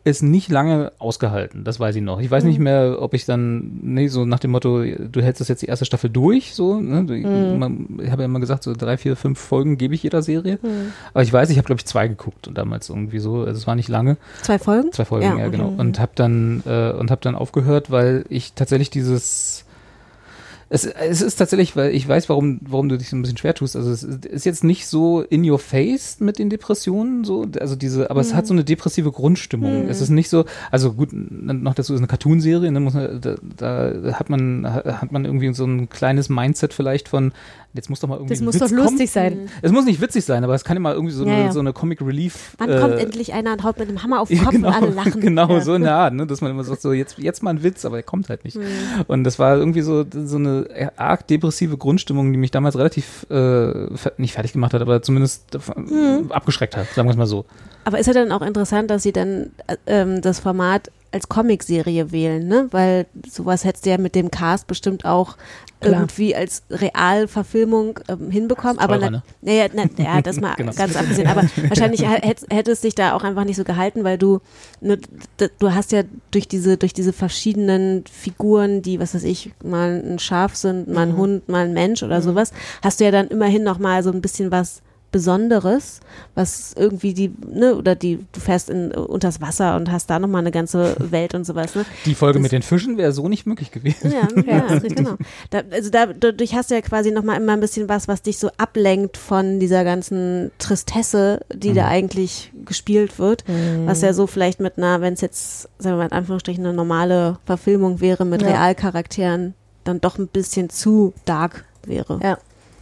es nicht lange ausgehalten, das weiß ich noch. Ich weiß Mhm. nicht mehr, ob ich dann, nee, so nach dem Motto, du hältst das jetzt die erste Staffel durch, so, ne? Du, Mhm. man, ich habe ja immer gesagt, so drei, vier, fünf Folgen gebe ich jeder Serie. Mhm. Aber ich weiß, ich habe, glaube ich, zwei geguckt und damals irgendwie so, also es war nicht lange. Zwei Folgen? Zwei Folgen, ja, Ja, genau. okay. Und habe dann, äh, und hab dann aufgehört, weil ich tatsächlich dieses Es, es ist tatsächlich, weil ich weiß, warum, warum du dich so ein bisschen schwer tust. Also es ist jetzt nicht so in your face mit den Depressionen, so, also diese, aber mhm. es hat so eine depressive Grundstimmung. Mhm. Es ist nicht so, also gut, noch dazu ist eine Cartoonserie, ne, muss man, da, da hat man, hat man irgendwie so ein kleines Mindset vielleicht von, jetzt muss doch mal irgendwie Das ein muss Witz doch lustig kommen. sein. Es muss nicht witzig sein, aber es kann immer irgendwie so, Ja, eine, ja. so eine Comic Relief. Wann äh, kommt endlich einer und haut mit dem Hammer auf den Kopf genau, und alle lachen? Genau, Ja. so in der Art, ne, dass man immer sagt, so jetzt, jetzt mal ein Witz, aber er kommt halt nicht. Mhm. Und das war irgendwie so, so eine arg depressive Grundstimmung, die mich damals relativ, äh, fer- nicht fertig gemacht hat, aber zumindest äh, Mhm. abgeschreckt hat, sagen wir es mal so. Aber ist ja dann auch interessant, dass sie dann äh, ähm, das Format als Comicserie wählen, ne? Weil sowas hättest du ja mit dem Cast bestimmt auch Klar. irgendwie als Realverfilmung ähm, hinbekommen. Das ist Aber teurer, na, ne? naja, na, ja, das mal Genau. ganz abgesehen. Aber wahrscheinlich hätt, hätte es dich da auch einfach nicht so gehalten, weil du ne, d- du hast ja durch diese durch diese verschiedenen Figuren, die, was weiß ich, mal ein Schaf sind, mal ein Mhm. Hund, mal ein Mensch oder sowas, hast du ja dann immerhin noch mal so ein bisschen was Besonderes, was irgendwie die, ne, oder die, du fährst in, unters Wasser und hast da nochmal eine ganze Welt und sowas, ne? Die Folge Das- mit den Fischen wäre so nicht möglich gewesen. Ja, ja, genau. Da, also da, dadurch hast du ja quasi nochmal immer ein bisschen was, was dich so ablenkt von dieser ganzen Tristesse, die Mhm. da eigentlich gespielt wird, Mhm. was ja so vielleicht mit einer, wenn es jetzt, sagen wir mal in Anführungsstrichen, eine normale Verfilmung wäre mit Ja. Realcharakteren, dann doch ein bisschen zu dark wäre. Ja.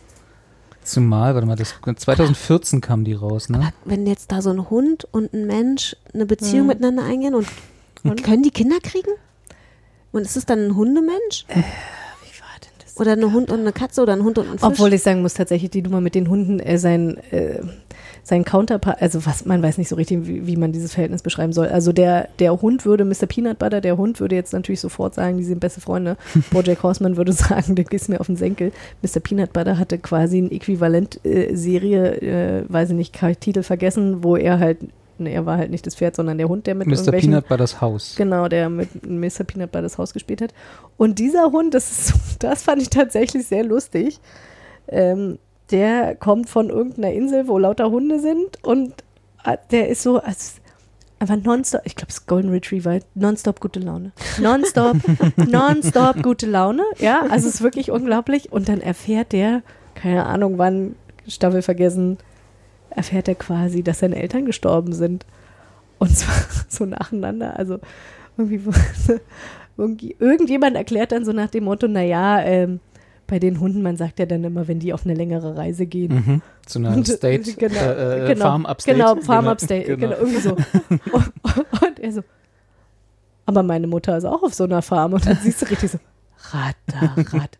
Zumal, warte mal, das, zwanzig vierzehn kam die raus, ne? Wenn jetzt da so ein Hund und ein Mensch eine Beziehung Mhm. miteinander eingehen und, und können die Kinder kriegen? Und ist es dann ein Hundemensch? Wie war denn das? Oder ein Hund und eine Katze oder ein Hund und ein Fisch? Obwohl ich sagen muss, tatsächlich die Nummer mit den Hunden, äh, sein, äh, sein Counterpart, also was, man weiß nicht so richtig, wie, wie man dieses Verhältnis beschreiben soll. Also der, der Hund würde, Mister Peanut Butter, der Hund würde jetzt natürlich sofort sagen, die sind beste Freunde. Bojack Horseman würde sagen, du gehst mir auf den Senkel. Mister Peanut Butter hatte quasi eine Äquivalent-Serie, äh, weiß ich nicht, kann ich Titel vergessen, wo er halt, ne, er war halt nicht das Pferd, sondern der Hund, der mit Mister irgendwelchen... Peanut Butters Haus. Genau, der mit Mister Peanut Butters Haus gespielt hat. Und dieser Hund, das, ist so, das fand ich tatsächlich sehr lustig. Ähm, der kommt von irgendeiner Insel, wo lauter Hunde sind und äh, der ist so als einfach nonstop, ich glaube, es ist Golden Retriever, nonstop gute Laune. Nonstop, nonstop gute Laune. Ja, also es ist wirklich unglaublich. Und dann erfährt der, keine Ahnung wann, Staffel vergessen, erfährt er quasi, dass seine Eltern gestorben sind. Und zwar so nacheinander. Also irgendwie, irgendwie irgendjemand erklärt dann so nach dem Motto, naja, ähm, bei den Hunden, man sagt ja dann immer, wenn die auf eine längere Reise gehen. Mhm. Zu einer Und, State, genau, äh, äh, genau, Farm Upstate. Genau, Farm Genau, Upstate, genau. genau, irgendwie so. Und, und er so, aber meine Mutter ist auch auf so einer Farm. Und dann siehst du richtig so, Ratter, Rat.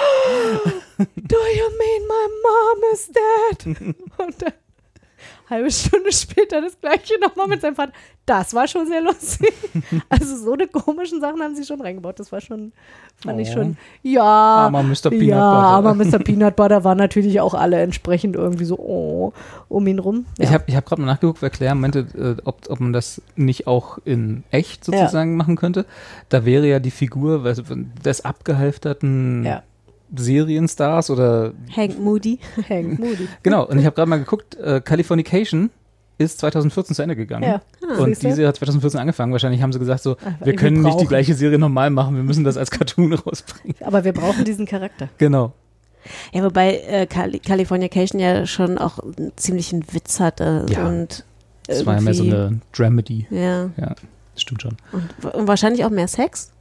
Do you mean my mom is dead? Und dann halbe Stunde später das gleiche nochmal mit seinem Vater. Das war schon sehr lustig. Also so eine komischen Sachen haben sie schon reingebaut. Das war schon, fand ich Oh. schon, ja. Armer Mister Peanut ja, Butter. aber Mister Peanut Butter war natürlich auch alle entsprechend irgendwie so, oh, um ihn rum. Ja. Ich habe ich hab gerade mal nachgeguckt, weil Claire meinte, äh, ob, ob man das nicht auch in echt sozusagen machen könnte. Da wäre ja die Figur weißt du, des abgehalfterten Ja. Serienstars oder Hank Moody. Hank Moody. genau. Und ich habe gerade mal geguckt, äh, Californication ist zwanzig vierzehn zu Ende gegangen. Ja. Und Siehst du? diese hat zwanzig vierzehn angefangen. Wahrscheinlich haben sie gesagt so, Ach, wir wir können nicht die brauchen- gleiche Serie normal machen, wir müssen das als Cartoon rausbringen. Aber wir brauchen diesen Charakter. Genau. Ja, wobei äh, Cali- Californication ja schon auch einen ziemlichen Witz hatte. Ja. Und Das war ja mehr so irgendwie- eine Dramedy. Ja, Ja, stimmt schon. und, und wahrscheinlich auch mehr Sex.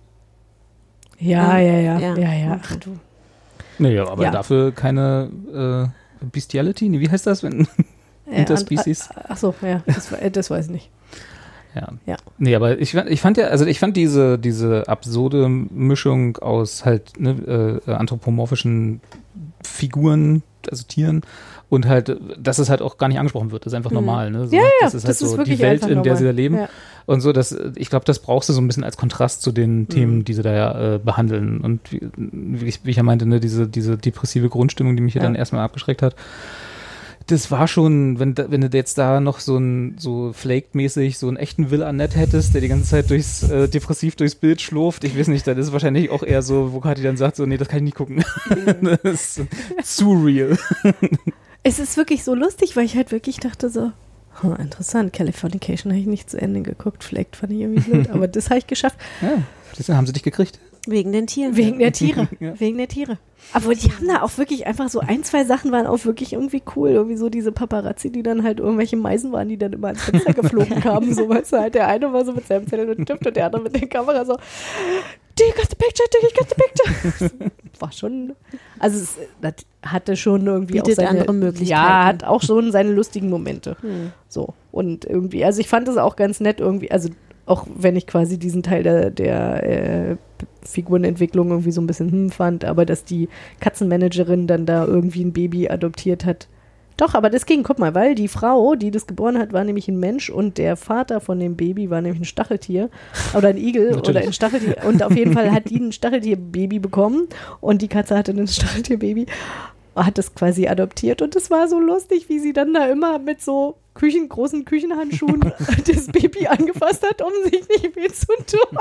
Ja, ja, ja, Ja. ja, ja. Ach, du. Naja, aber Ja. dafür keine äh, Bestiality? Nee, wie heißt das? Wenn, Ja, Interspecies? und- Ach so, ja, das, war- äh, das weiß ich nicht. ja. Ja. Nee, aber ich, fand- ich fand ja, also ich fand diese, diese absurde Mischung aus halt ne, äh, anthropomorphischen Figuren, also Tieren, und halt, dass es halt auch gar nicht angesprochen wird. Das ist einfach Mhm. normal. Ne? So, Ja, ja, das ist halt das ist so die wirklich Welt, einfach in der sie da normal. leben. Ja. Und so, das, ich glaube, das brauchst du so ein bisschen als Kontrast zu den Mhm. Themen, die sie da ja äh, behandeln. Und wie, wie, ich, wie ich ja meinte, ne, diese, diese depressive Grundstimmung, die mich ja Ja. dann erstmal abgeschreckt hat, das war schon, wenn, da, wenn du jetzt da noch so ein, so Flaked-mäßig, so einen echten Will Arnett hättest, der die ganze Zeit durchs, äh, depressiv durchs Bild schlurft, ich weiß nicht, dann ist es wahrscheinlich auch eher so, wo Kathi dann sagt, so, nee, das kann ich nicht gucken. Das ist zu real. Es ist wirklich so lustig, weil ich halt wirklich dachte so, oh, interessant, Californication habe ich nicht zu Ende geguckt, Flaked fand ich irgendwie blöd, aber das habe ich geschafft. Ja, das haben sie dich gekriegt. Wegen den Tieren. Wegen der Tiere, Ja. wegen der Tiere. Aber die haben da auch wirklich einfach so ein, zwei Sachen waren auch wirklich irgendwie cool. Irgendwie so diese Paparazzi, die dann halt irgendwelche Meisen waren, die dann immer ans Fenster geflogen kamen. So, weißt du, halt der eine war so mit seinem Zettel und Stift und der andere mit der Kamera so, Dick, got the picture, Dick, got the picture. War schon, also es das hatte schon irgendwie Bietet auch seine, andere Möglichkeiten. Ja, hat auch schon seine lustigen Momente. Hm. So, und irgendwie, also ich fand es auch ganz nett irgendwie, also auch wenn ich quasi diesen Teil der, der äh, Figurenentwicklung irgendwie so ein bisschen hm fand, aber dass die Katzenmanagerin dann da irgendwie ein Baby adoptiert hat. Doch, aber das ging, guck mal, weil die Frau, die das geboren hat, war nämlich ein Mensch und der Vater von dem Baby war nämlich ein Stacheltier oder ein Igel oder ein Stacheltier und auf jeden Fall hat die ein Stacheltierbaby bekommen und die Katze hatte ein Stacheltierbaby, hat das quasi adoptiert und es war so lustig, wie sie dann da immer mit so Küchen, großen Küchenhandschuhen das Baby angefasst hat, um sich nicht weh zu tun.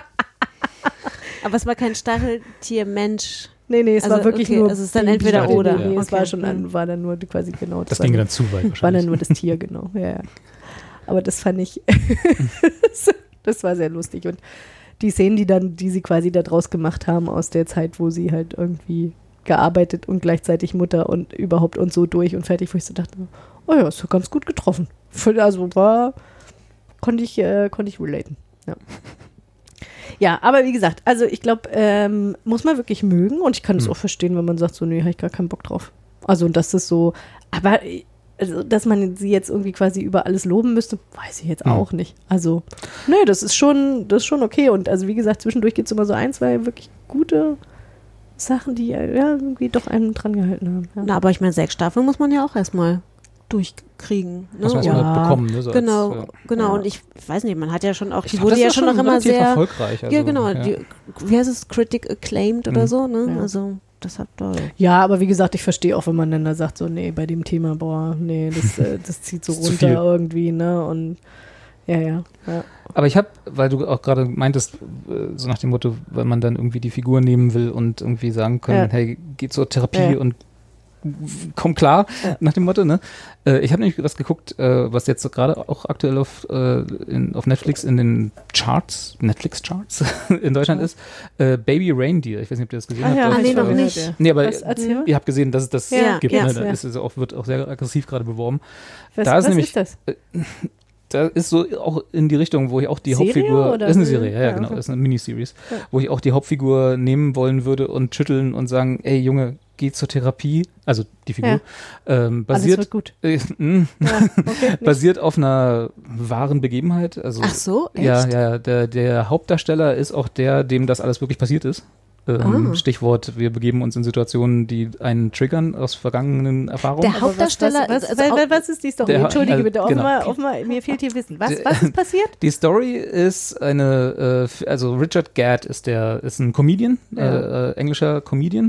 Aber es war kein Stacheltier-Mensch. Nee, nee, es Also, war wirklich okay, nur also es ist dann Baby. entweder Nee, oder. Nee, nee, es Okay. war schon an, war dann nur quasi genau. Das war ging nur- dann zu weit war dann wahrscheinlich. nur das Tier, genau. Ja, ja. Aber das fand ich, das war sehr lustig. Und die Szenen, die dann, die sie quasi da draus gemacht haben aus der Zeit, wo sie halt irgendwie gearbeitet und gleichzeitig Mutter und überhaupt und so durch und fertig, wo ich so dachte, oh ja, ist ja ganz gut getroffen. Also war, konnte ich, äh, konnte ich relaten. Ja. Ja, aber wie gesagt, also ich glaube, ähm, muss man wirklich mögen und ich kann es Hm. auch verstehen, wenn man sagt, so, nee, habe ich gar keinen Bock drauf. Also, und das ist so, aber also, dass man sie jetzt irgendwie quasi über alles loben müsste, weiß ich jetzt Hm. auch nicht. Also, nee, das ist schon, das ist schon okay. Und also, wie gesagt, zwischendurch gibt es immer so ein, zwei wirklich gute Sachen, die äh, ja irgendwie doch einen dran gehalten haben. Ja. Na, aber ich meine, sechs Staffeln muss man ja auch erstmal durchkriegen. Ne? Muss man Ja. erstmal bekommen. Ne, so Genau, als, äh, genau. Ja. Und ich weiß nicht, man hat ja schon auch, ich die glaub, wurde das ja war schon noch immer relativ sehr, erfolgreich. Also, ja genau, ja. Die, wie heißt es, Critic Acclaimed oder Mhm. so, ne? Ja. Also das hat da, Ja, aber wie gesagt, ich verstehe auch, wenn man dann da sagt, so, nee, bei dem Thema, boah, nee, das, äh, das zieht so Das ist zu runter viel. irgendwie, ne? Und ja, ja, ja. Aber ich habe, weil du auch gerade meintest, äh, so nach dem Motto, weil man dann irgendwie die Figur nehmen will und irgendwie sagen können, Ja. hey, geh zur Therapie Ja. und komm klar, Ja. nach dem Motto, ne? Äh, ich habe nämlich was geguckt, äh, was jetzt so gerade auch aktuell auf, äh, in, auf Netflix in den Charts, Netflix-Charts in Deutschland ist, äh, Baby Reindeer. Ich weiß nicht, ob ihr das gesehen Ah, habt. ja, Das Ah, nee, ist, noch äh, nicht. Ja. Nee, aber Was, erzähl mal. ihr habt gesehen, dass es das Ja, gibt. ja, Ne? Da ja. ist es auch, wird auch sehr aggressiv gerade beworben. Was, Da ist was nämlich- ist das? Da ist so auch in die Richtung, wo ich auch die Serie Hauptfigur, oder? ist eine Serie, ja, ja, Ja, genau, okay. ist eine Miniseries, Ja. wo ich auch die Hauptfigur nehmen wollen würde und schütteln und sagen, ey Junge, geh zur Therapie, also die Figur, ähm, Alles basiert, wird gut. äh, mh, Ja, okay. nicht- basiert auf einer wahren Begebenheit, also ach so, echt? ja, ja, der, der Hauptdarsteller ist auch der, dem das alles wirklich passiert ist. Ähm, Ah. Stichwort, wir begeben uns in Situationen, die einen triggern aus vergangenen Erfahrungen. Der Aber Hauptdarsteller, was, was, also was, auch- was, was ist die Story? Der- Entschuldige also, bitte, genau. offenbar, offenbar, mir fehlt hier Wissen. Was, Der- was ist passiert? Die Story ist eine, äh, f- also Richard Gadd ist der, ist ein Comedian, Ja. äh, äh, englischer Comedian,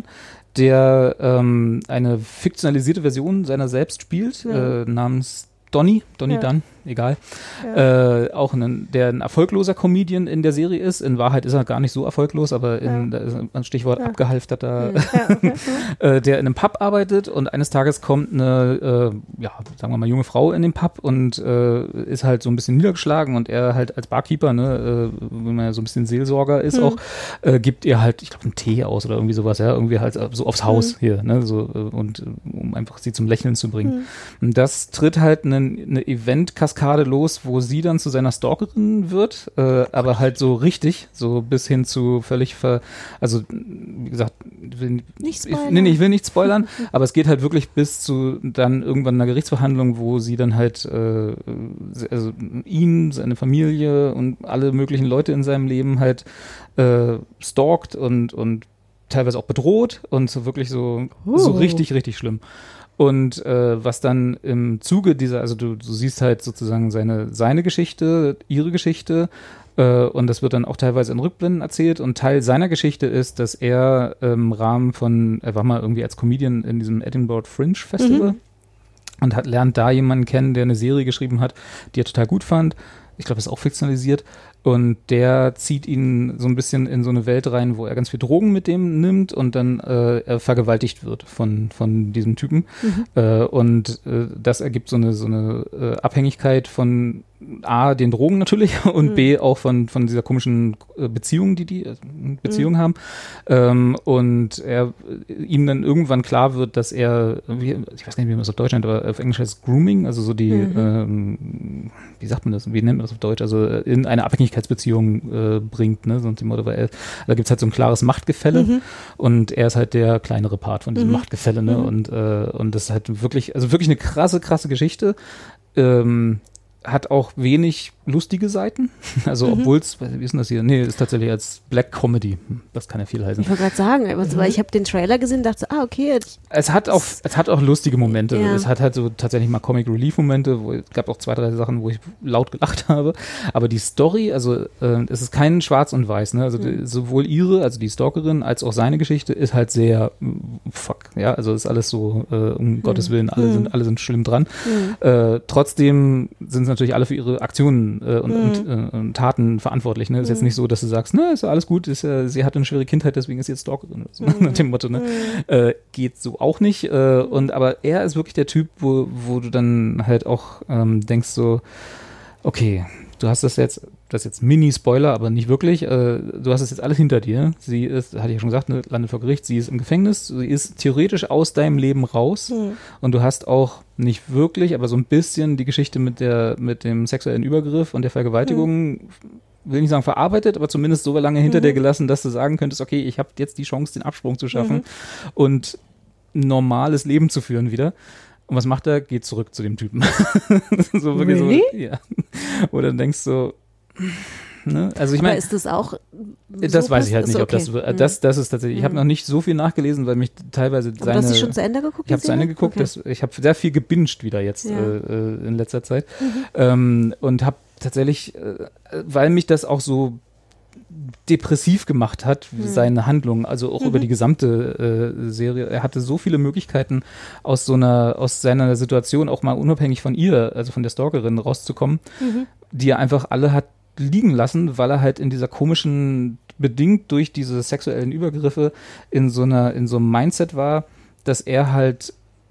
der ähm, eine fiktionalisierte Version seiner selbst spielt, Ja. äh, namens Donny, Donny Ja. Dunn, egal. Ja. Äh, auch ein, der ein erfolgloser Comedian in der Serie ist. In Wahrheit ist er gar nicht so erfolglos, aber in, da ist ein Stichwort Ja. abgehalfterter, Ja, okay. äh, der in einem Pub arbeitet und eines Tages kommt eine, äh, ja, sagen wir mal, junge Frau in den Pub und äh, ist halt so ein bisschen niedergeschlagen und er halt als Barkeeper, ne, äh, wenn man ja so ein bisschen Seelsorger ist Hm. auch, äh, gibt ihr halt, ich glaube, einen Tee aus oder irgendwie sowas, ja, irgendwie halt so aufs Haus Hm. hier, ne, so, äh, und äh, um einfach sie zum Lächeln zu bringen. Hm. Und das tritt halt eine, eine Event-Kaskade los, wo sie dann zu seiner Stalkerin wird, äh, aber halt so richtig, so bis hin zu völlig ver, also wie gesagt, will, Nicht ich, spoilern. nee, nee, ich will nicht spoilern, aber es geht halt wirklich bis zu dann irgendwann einer Gerichtsverhandlung, wo sie dann halt äh, also ihn, seine Familie und alle möglichen Leute in seinem Leben halt äh, stalkt und, und teilweise auch bedroht und so wirklich so, so Uh. richtig, richtig schlimm. Und äh, was dann im Zuge dieser, also du, du siehst halt sozusagen seine, seine Geschichte, ihre Geschichte, äh, und das wird dann auch teilweise in Rückblenden erzählt. Und Teil seiner Geschichte ist, dass er im Rahmen von, er war mal irgendwie als Comedian in diesem Edinburgh Fringe Festival. Mhm. und hat, lernt da jemanden kennen, der eine Serie geschrieben hat, die er total gut fand. Ich glaube, das ist auch fiktionalisiert. Und der zieht ihn so ein bisschen in so eine Welt rein, wo er ganz viel Drogen mit dem nimmt und dann äh, er vergewaltigt wird von, von diesem Typen. Mhm. Äh, und äh, das ergibt so eine, so eine äh, Abhängigkeit von A, den Drogen natürlich und mhm. B, auch von, von dieser komischen äh, Beziehung, die die äh, Beziehung mhm. haben. Ähm, und er ihm dann irgendwann klar wird, dass er, wie, ich weiß gar nicht, wie man das auf Deutsch nennt, aber auf Englisch heißt Grooming, also so die, mhm. ähm, wie sagt man das, wie nennt man das auf Deutsch, also in eine Abhängigkeitsbeziehung äh, bringt, ne, so ein Motto, weil er, da gibt es halt so ein klares Machtgefälle mhm. und er ist halt der kleinere Part von diesem mhm. Machtgefälle, ne, mhm. und, äh, und das ist halt wirklich, also wirklich eine krasse, krasse Geschichte, ähm, hat auch wenig lustige Seiten. Also, mhm. obwohl es, wie ist denn das hier? Nee, ist tatsächlich als Black Comedy. Das kann ja viel heißen. Ich wollte gerade sagen, also, weil ich habe den Trailer gesehen und dachte so, ah, okay. Jetzt es hat auch, es hat auch lustige Momente. Ja. Es hat halt so tatsächlich mal Comic Relief Momente, wo es gab auch zwei, drei Sachen, wo ich laut gelacht habe. Aber die Story, also, äh, es ist kein Schwarz und Weiß, ne? Also, mhm. die, sowohl ihre, also die Stalkerin, als auch seine Geschichte ist halt sehr, fuck, ja, also ist alles so, äh, um mhm. Gottes Willen, alle mhm. sind, alle sind schlimm dran. Mhm. Äh, trotzdem sind es natürlich alle für ihre Aktionen äh, und, mhm. und, äh, und Taten verantwortlich. Ne? Ist mhm. jetzt nicht so, dass du sagst, ne, ist ja alles gut, ist ja, sie hatte eine schwere Kindheit, deswegen ist sie jetzt Stalkerin. Oder so, mhm. nach dem Motto, ne? Mhm. Äh, geht so auch nicht. Äh, und aber er ist wirklich der Typ, wo, wo du dann halt auch ähm, denkst so, okay, du hast das jetzt, das ist jetzt Mini-Spoiler, aber nicht wirklich, äh, du hast das jetzt alles hinter dir. Sie ist, hatte ich ja schon gesagt, ne, landet vor Gericht, sie ist im Gefängnis, sie ist theoretisch aus deinem Leben raus mhm. und du hast auch nicht wirklich, aber so ein bisschen die Geschichte mit der, mit dem sexuellen Übergriff und der Vergewaltigung, mhm. will nicht sagen verarbeitet, aber zumindest so lange hinter mhm. dir gelassen, dass du sagen könntest, okay, ich habe jetzt die Chance, den Absprung zu schaffen mhm. und ein normales Leben zu führen wieder. Und was macht er? Geht zurück zu dem Typen. so wirklich really? So, ja. Oder dann denkst du, ne? Also ich meine, ist das auch? Das so weiß ich halt nicht, ob okay. das, das, das ist tatsächlich. Ich habe noch nicht so viel nachgelesen, weil mich teilweise aber seine. Hast du schon zu Ende geguckt? Ich habe zu Ende geguckt. Okay. Das, ich habe sehr viel gebinged wieder jetzt ja. äh, in letzter Zeit mhm. ähm, und habe tatsächlich, äh, weil mich das auch so depressiv gemacht hat, mhm. seine Handlung, also auch mhm. über die gesamte äh, Serie. Er hatte so viele Möglichkeiten, aus so einer, aus seiner Situation auch mal unabhängig von ihr, also von der Stalkerin, rauszukommen, mhm. die er einfach alle hat liegen lassen, weil er halt in dieser komischen, bedingt durch diese sexuellen Übergriffe in so einer, in so einem Mindset war, dass er halt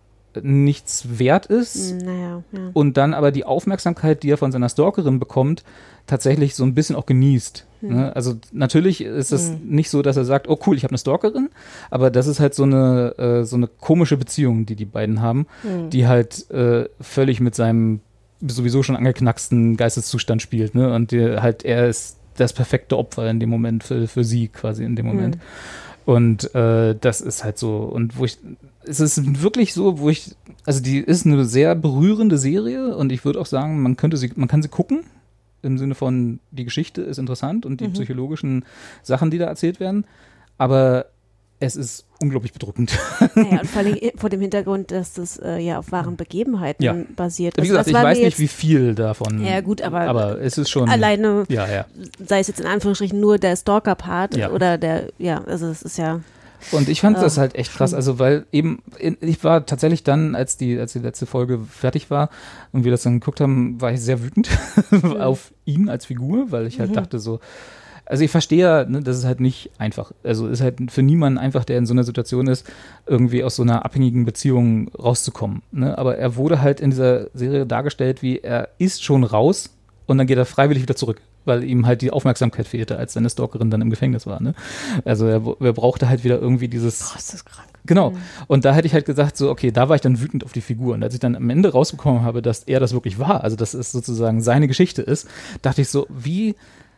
nichts wert ist naja, ja. und dann aber die Aufmerksamkeit, die er von seiner Stalkerin bekommt, tatsächlich so ein bisschen auch genießt. Hm. Ne? Also natürlich ist es hm. nicht so, dass er sagt, oh cool, ich habe eine Stalkerin, aber das ist halt so eine, äh, so eine komische Beziehung, die die beiden haben, hm. die halt äh, völlig mit seinem sowieso schon angeknacksten Geisteszustand spielt. Ne? Und die, halt er ist das perfekte Opfer in dem Moment für, für sie quasi in dem Moment. Hm. Und äh, das ist halt so, und wo ich, es ist wirklich so, wo ich, also die ist eine sehr berührende Serie und ich würde auch sagen, man könnte sie, man kann sie gucken, im Sinne von, die Geschichte ist interessant und die mhm. psychologischen Sachen, die da erzählt werden, aber es ist unglaublich bedrückend. Naja, und vor allem vor dem Hintergrund, dass das äh, ja auf wahren Begebenheiten ja. basiert. Wie gesagt, ich weiß nicht, wie viel davon. Ja gut, aber, aber es ist schon alleine, ja, ja. sei es jetzt in Anführungsstrichen nur der Stalker-Part ja. oder der, ja, also es ist ja. Und ich fand äh, das halt echt krass, also weil eben, ich war tatsächlich dann, als die, als die letzte Folge fertig war und wir das dann geguckt haben, war ich sehr wütend mhm. auf ihn als Figur, weil ich halt mhm. dachte so, also ich verstehe ja, ne, das ist halt nicht einfach. Also ist halt für niemanden einfach, der in so einer Situation ist, irgendwie aus so einer abhängigen Beziehung rauszukommen. Ne? Aber er wurde halt in dieser Serie dargestellt, wie er ist schon raus und dann geht er freiwillig wieder zurück, weil ihm halt die Aufmerksamkeit fehlte, als seine Stalkerin dann im Gefängnis war. Ne? Also er, er brauchte halt wieder irgendwie dieses... Boah, ist das krank. Genau. Und da hätte ich halt gesagt, so, okay, da war ich dann wütend auf die Figur. Und als ich dann am Ende rausbekommen habe, dass er das wirklich war, also dass es sozusagen seine Geschichte ist, dachte ich so, wie...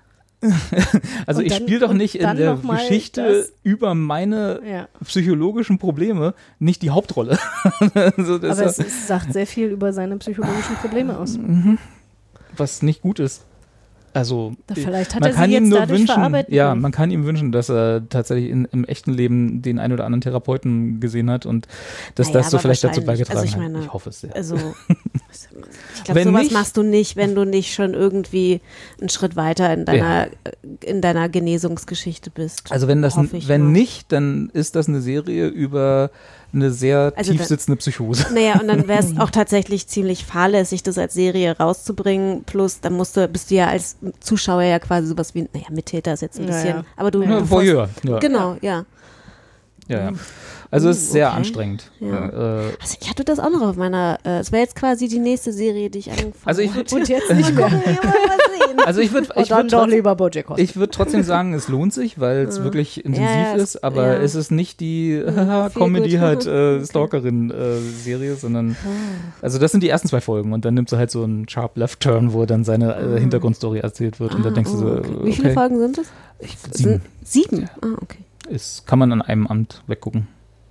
Also dann, ich spiele doch nicht in der Geschichte über meine ja. psychologischen Probleme nicht die Hauptrolle. Also das aber es, es sagt sehr viel über seine psychologischen Probleme aus. Was nicht gut ist. Also da vielleicht hat man er kann sie ihm jetzt nur dadurch wünschen, verarbeiten ja, können. man kann ihm wünschen, dass er tatsächlich in, im echten Leben den einen oder anderen Therapeuten gesehen hat und dass naja, das so vielleicht dazu beigetragen also ich meine, hat. Ich hoffe es sehr. Also glaube, Wenn sowas nicht- machst du nicht, wenn du nicht schon irgendwie einen Schritt weiter in deiner, in deiner Genesungsgeschichte bist. Also wenn das, Hoffe ich wenn mal. nicht, dann ist das eine Serie über eine sehr Also tief da- sitzende Psychose. Naja, und dann wäre es auch tatsächlich ziemlich fahrlässig, das als Serie rauszubringen. Plus, dann musst du, bist du ja als Zuschauer ja quasi sowas wie, naja, Mittäter ist jetzt ein Ja, bisschen, ja. aber du, Ja, du Voyeur. Ja. Genau, ja. Ja, ja. Also es ist sehr Okay. anstrengend. Ja. Äh, Also ich hatte das auch noch auf meiner, äh, es wäre jetzt quasi die nächste Serie, die ich angefangen Also ich habe. würd- Und jetzt nicht mehr. Mal sehen. also ich würde Und ich dann würd doch trotzdem, lieber Bojack Horseman. ich würd trotzdem sagen, es lohnt sich, weil es wirklich intensiv Ja, ja, es- ist, aber ja. es ist nicht die haha, viel Comedy gut. halt äh, Stalkerin-Serie, sondern also das sind die ersten zwei Folgen und dann nimmt sie halt so einen Sharp Left Turn, wo dann seine äh, Hintergrundstory erzählt wird und dann Ah, denkst du so, oh, okay. okay. Wie viele Folgen sind es? Ich, sieben. Sieben? Ah, okay. Ist, kann man an einem Amt weggucken.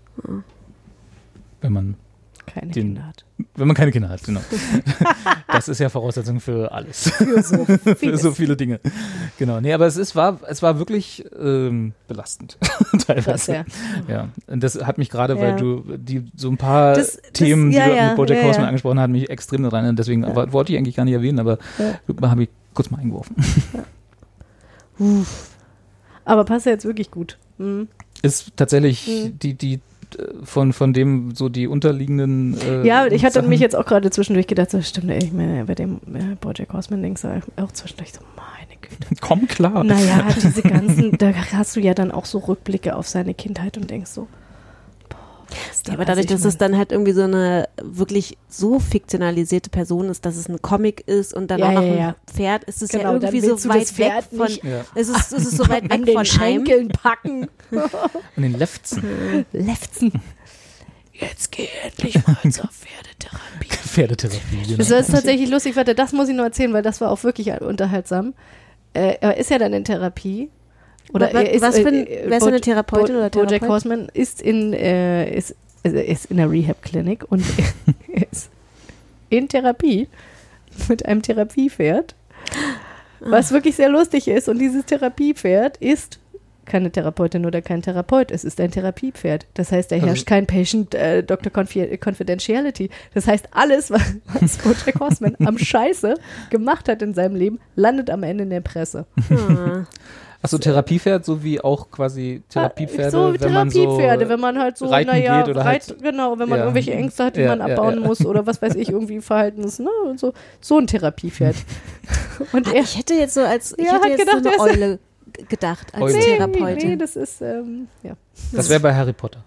Wenn man, Keine den- Kinder hat. wenn man keine Kinder hat, genau. Das ist ja Voraussetzung für alles. Für so Für vieles. so viele Dinge. Genau. Nee, aber es ist, war, es war wirklich ähm, belastend. Teilweise. Krass, ja. Ja. Und das hat mich gerade, Ja. weil du die so ein paar Das- das- Themen, ja, die du ja, mit Bojack ja, Horseman ja. angesprochen hast, mich extrem daran. Und deswegen aber, wollte ich eigentlich gar nicht erwähnen, aber Ja. habe ich kurz mal eingeworfen. Aber passt ja jetzt wirklich gut. Mhm. Ist tatsächlich Mhm. die, die äh, von, von dem so die unterliegenden äh, Ja, ich hatte Sachen. mich jetzt auch gerade zwischendurch gedacht, so stimmt, ey, ich meine, bei dem äh, Bojack Horseman-Dings auch zwischendurch so, meine Güte. Komm klar. Naja, diese ganzen, da hast du ja dann auch so Rückblicke auf seine Kindheit und denkst so, boah, was da Ja, aber weiß dadurch, ich dass mal. es dann halt irgendwie so eine wirklich so fiktionalisierte Person ist, dass es ein Comic ist und dann Ja, auch noch ja, ein ja. Pferd, ist es Genau, ja irgendwie dann so willst du weit das weg Pferd von, nicht Ja. es ist, es ist so weit an weg den von einem. Schenkeln packen. Und den Lefzen. Lefzen. Jetzt geh endlich mal zur Pferdetherapie. Pferdetherapie. Genau. Das war jetzt tatsächlich lustig, warte, das muss ich nur erzählen, weil das war auch wirklich unterhaltsam. Äh, er ist ja dann in Therapie. Oder Wa- er ist, was für ein- äh, wer ist eine Bo- Therapeutin Bo- oder Bojack Therapeut? Horseman ist in, äh, ist, also er ist in einer Rehab-Klinik und er ist in Therapie mit einem Therapiepferd, was wirklich sehr lustig ist. Und dieses Therapiepferd ist keine Therapeutin oder kein Therapeut, es ist ein Therapiepferd. Das heißt, da Also- herrscht kein Patient-Doctor Confidentiality. Das heißt, alles, was, was Bojack Horseman am Scheiße gemacht hat in seinem Leben, landet am Ende in der Presse. Ah. Achso, Therapiepferd, so wie auch quasi Therapiepferde, so wenn man so Therapiepferde, wenn man halt so, reiten naja, geht oder reit, halt- genau, wenn man ja. irgendwelche Ängste hat, die Ja, man ja, abbauen ja. muss oder was weiß ich, irgendwie Verhaltens, ne, und so, so ein Therapiepferd. Und Ah, er, ich hätte jetzt so als, ich Ja, hätte hat jetzt gedacht, so er eine ist- Eule g- gedacht als Eule. nee, Therapeutin. nee, das ist, ähm, ja. Das wäre bei Harry Potter.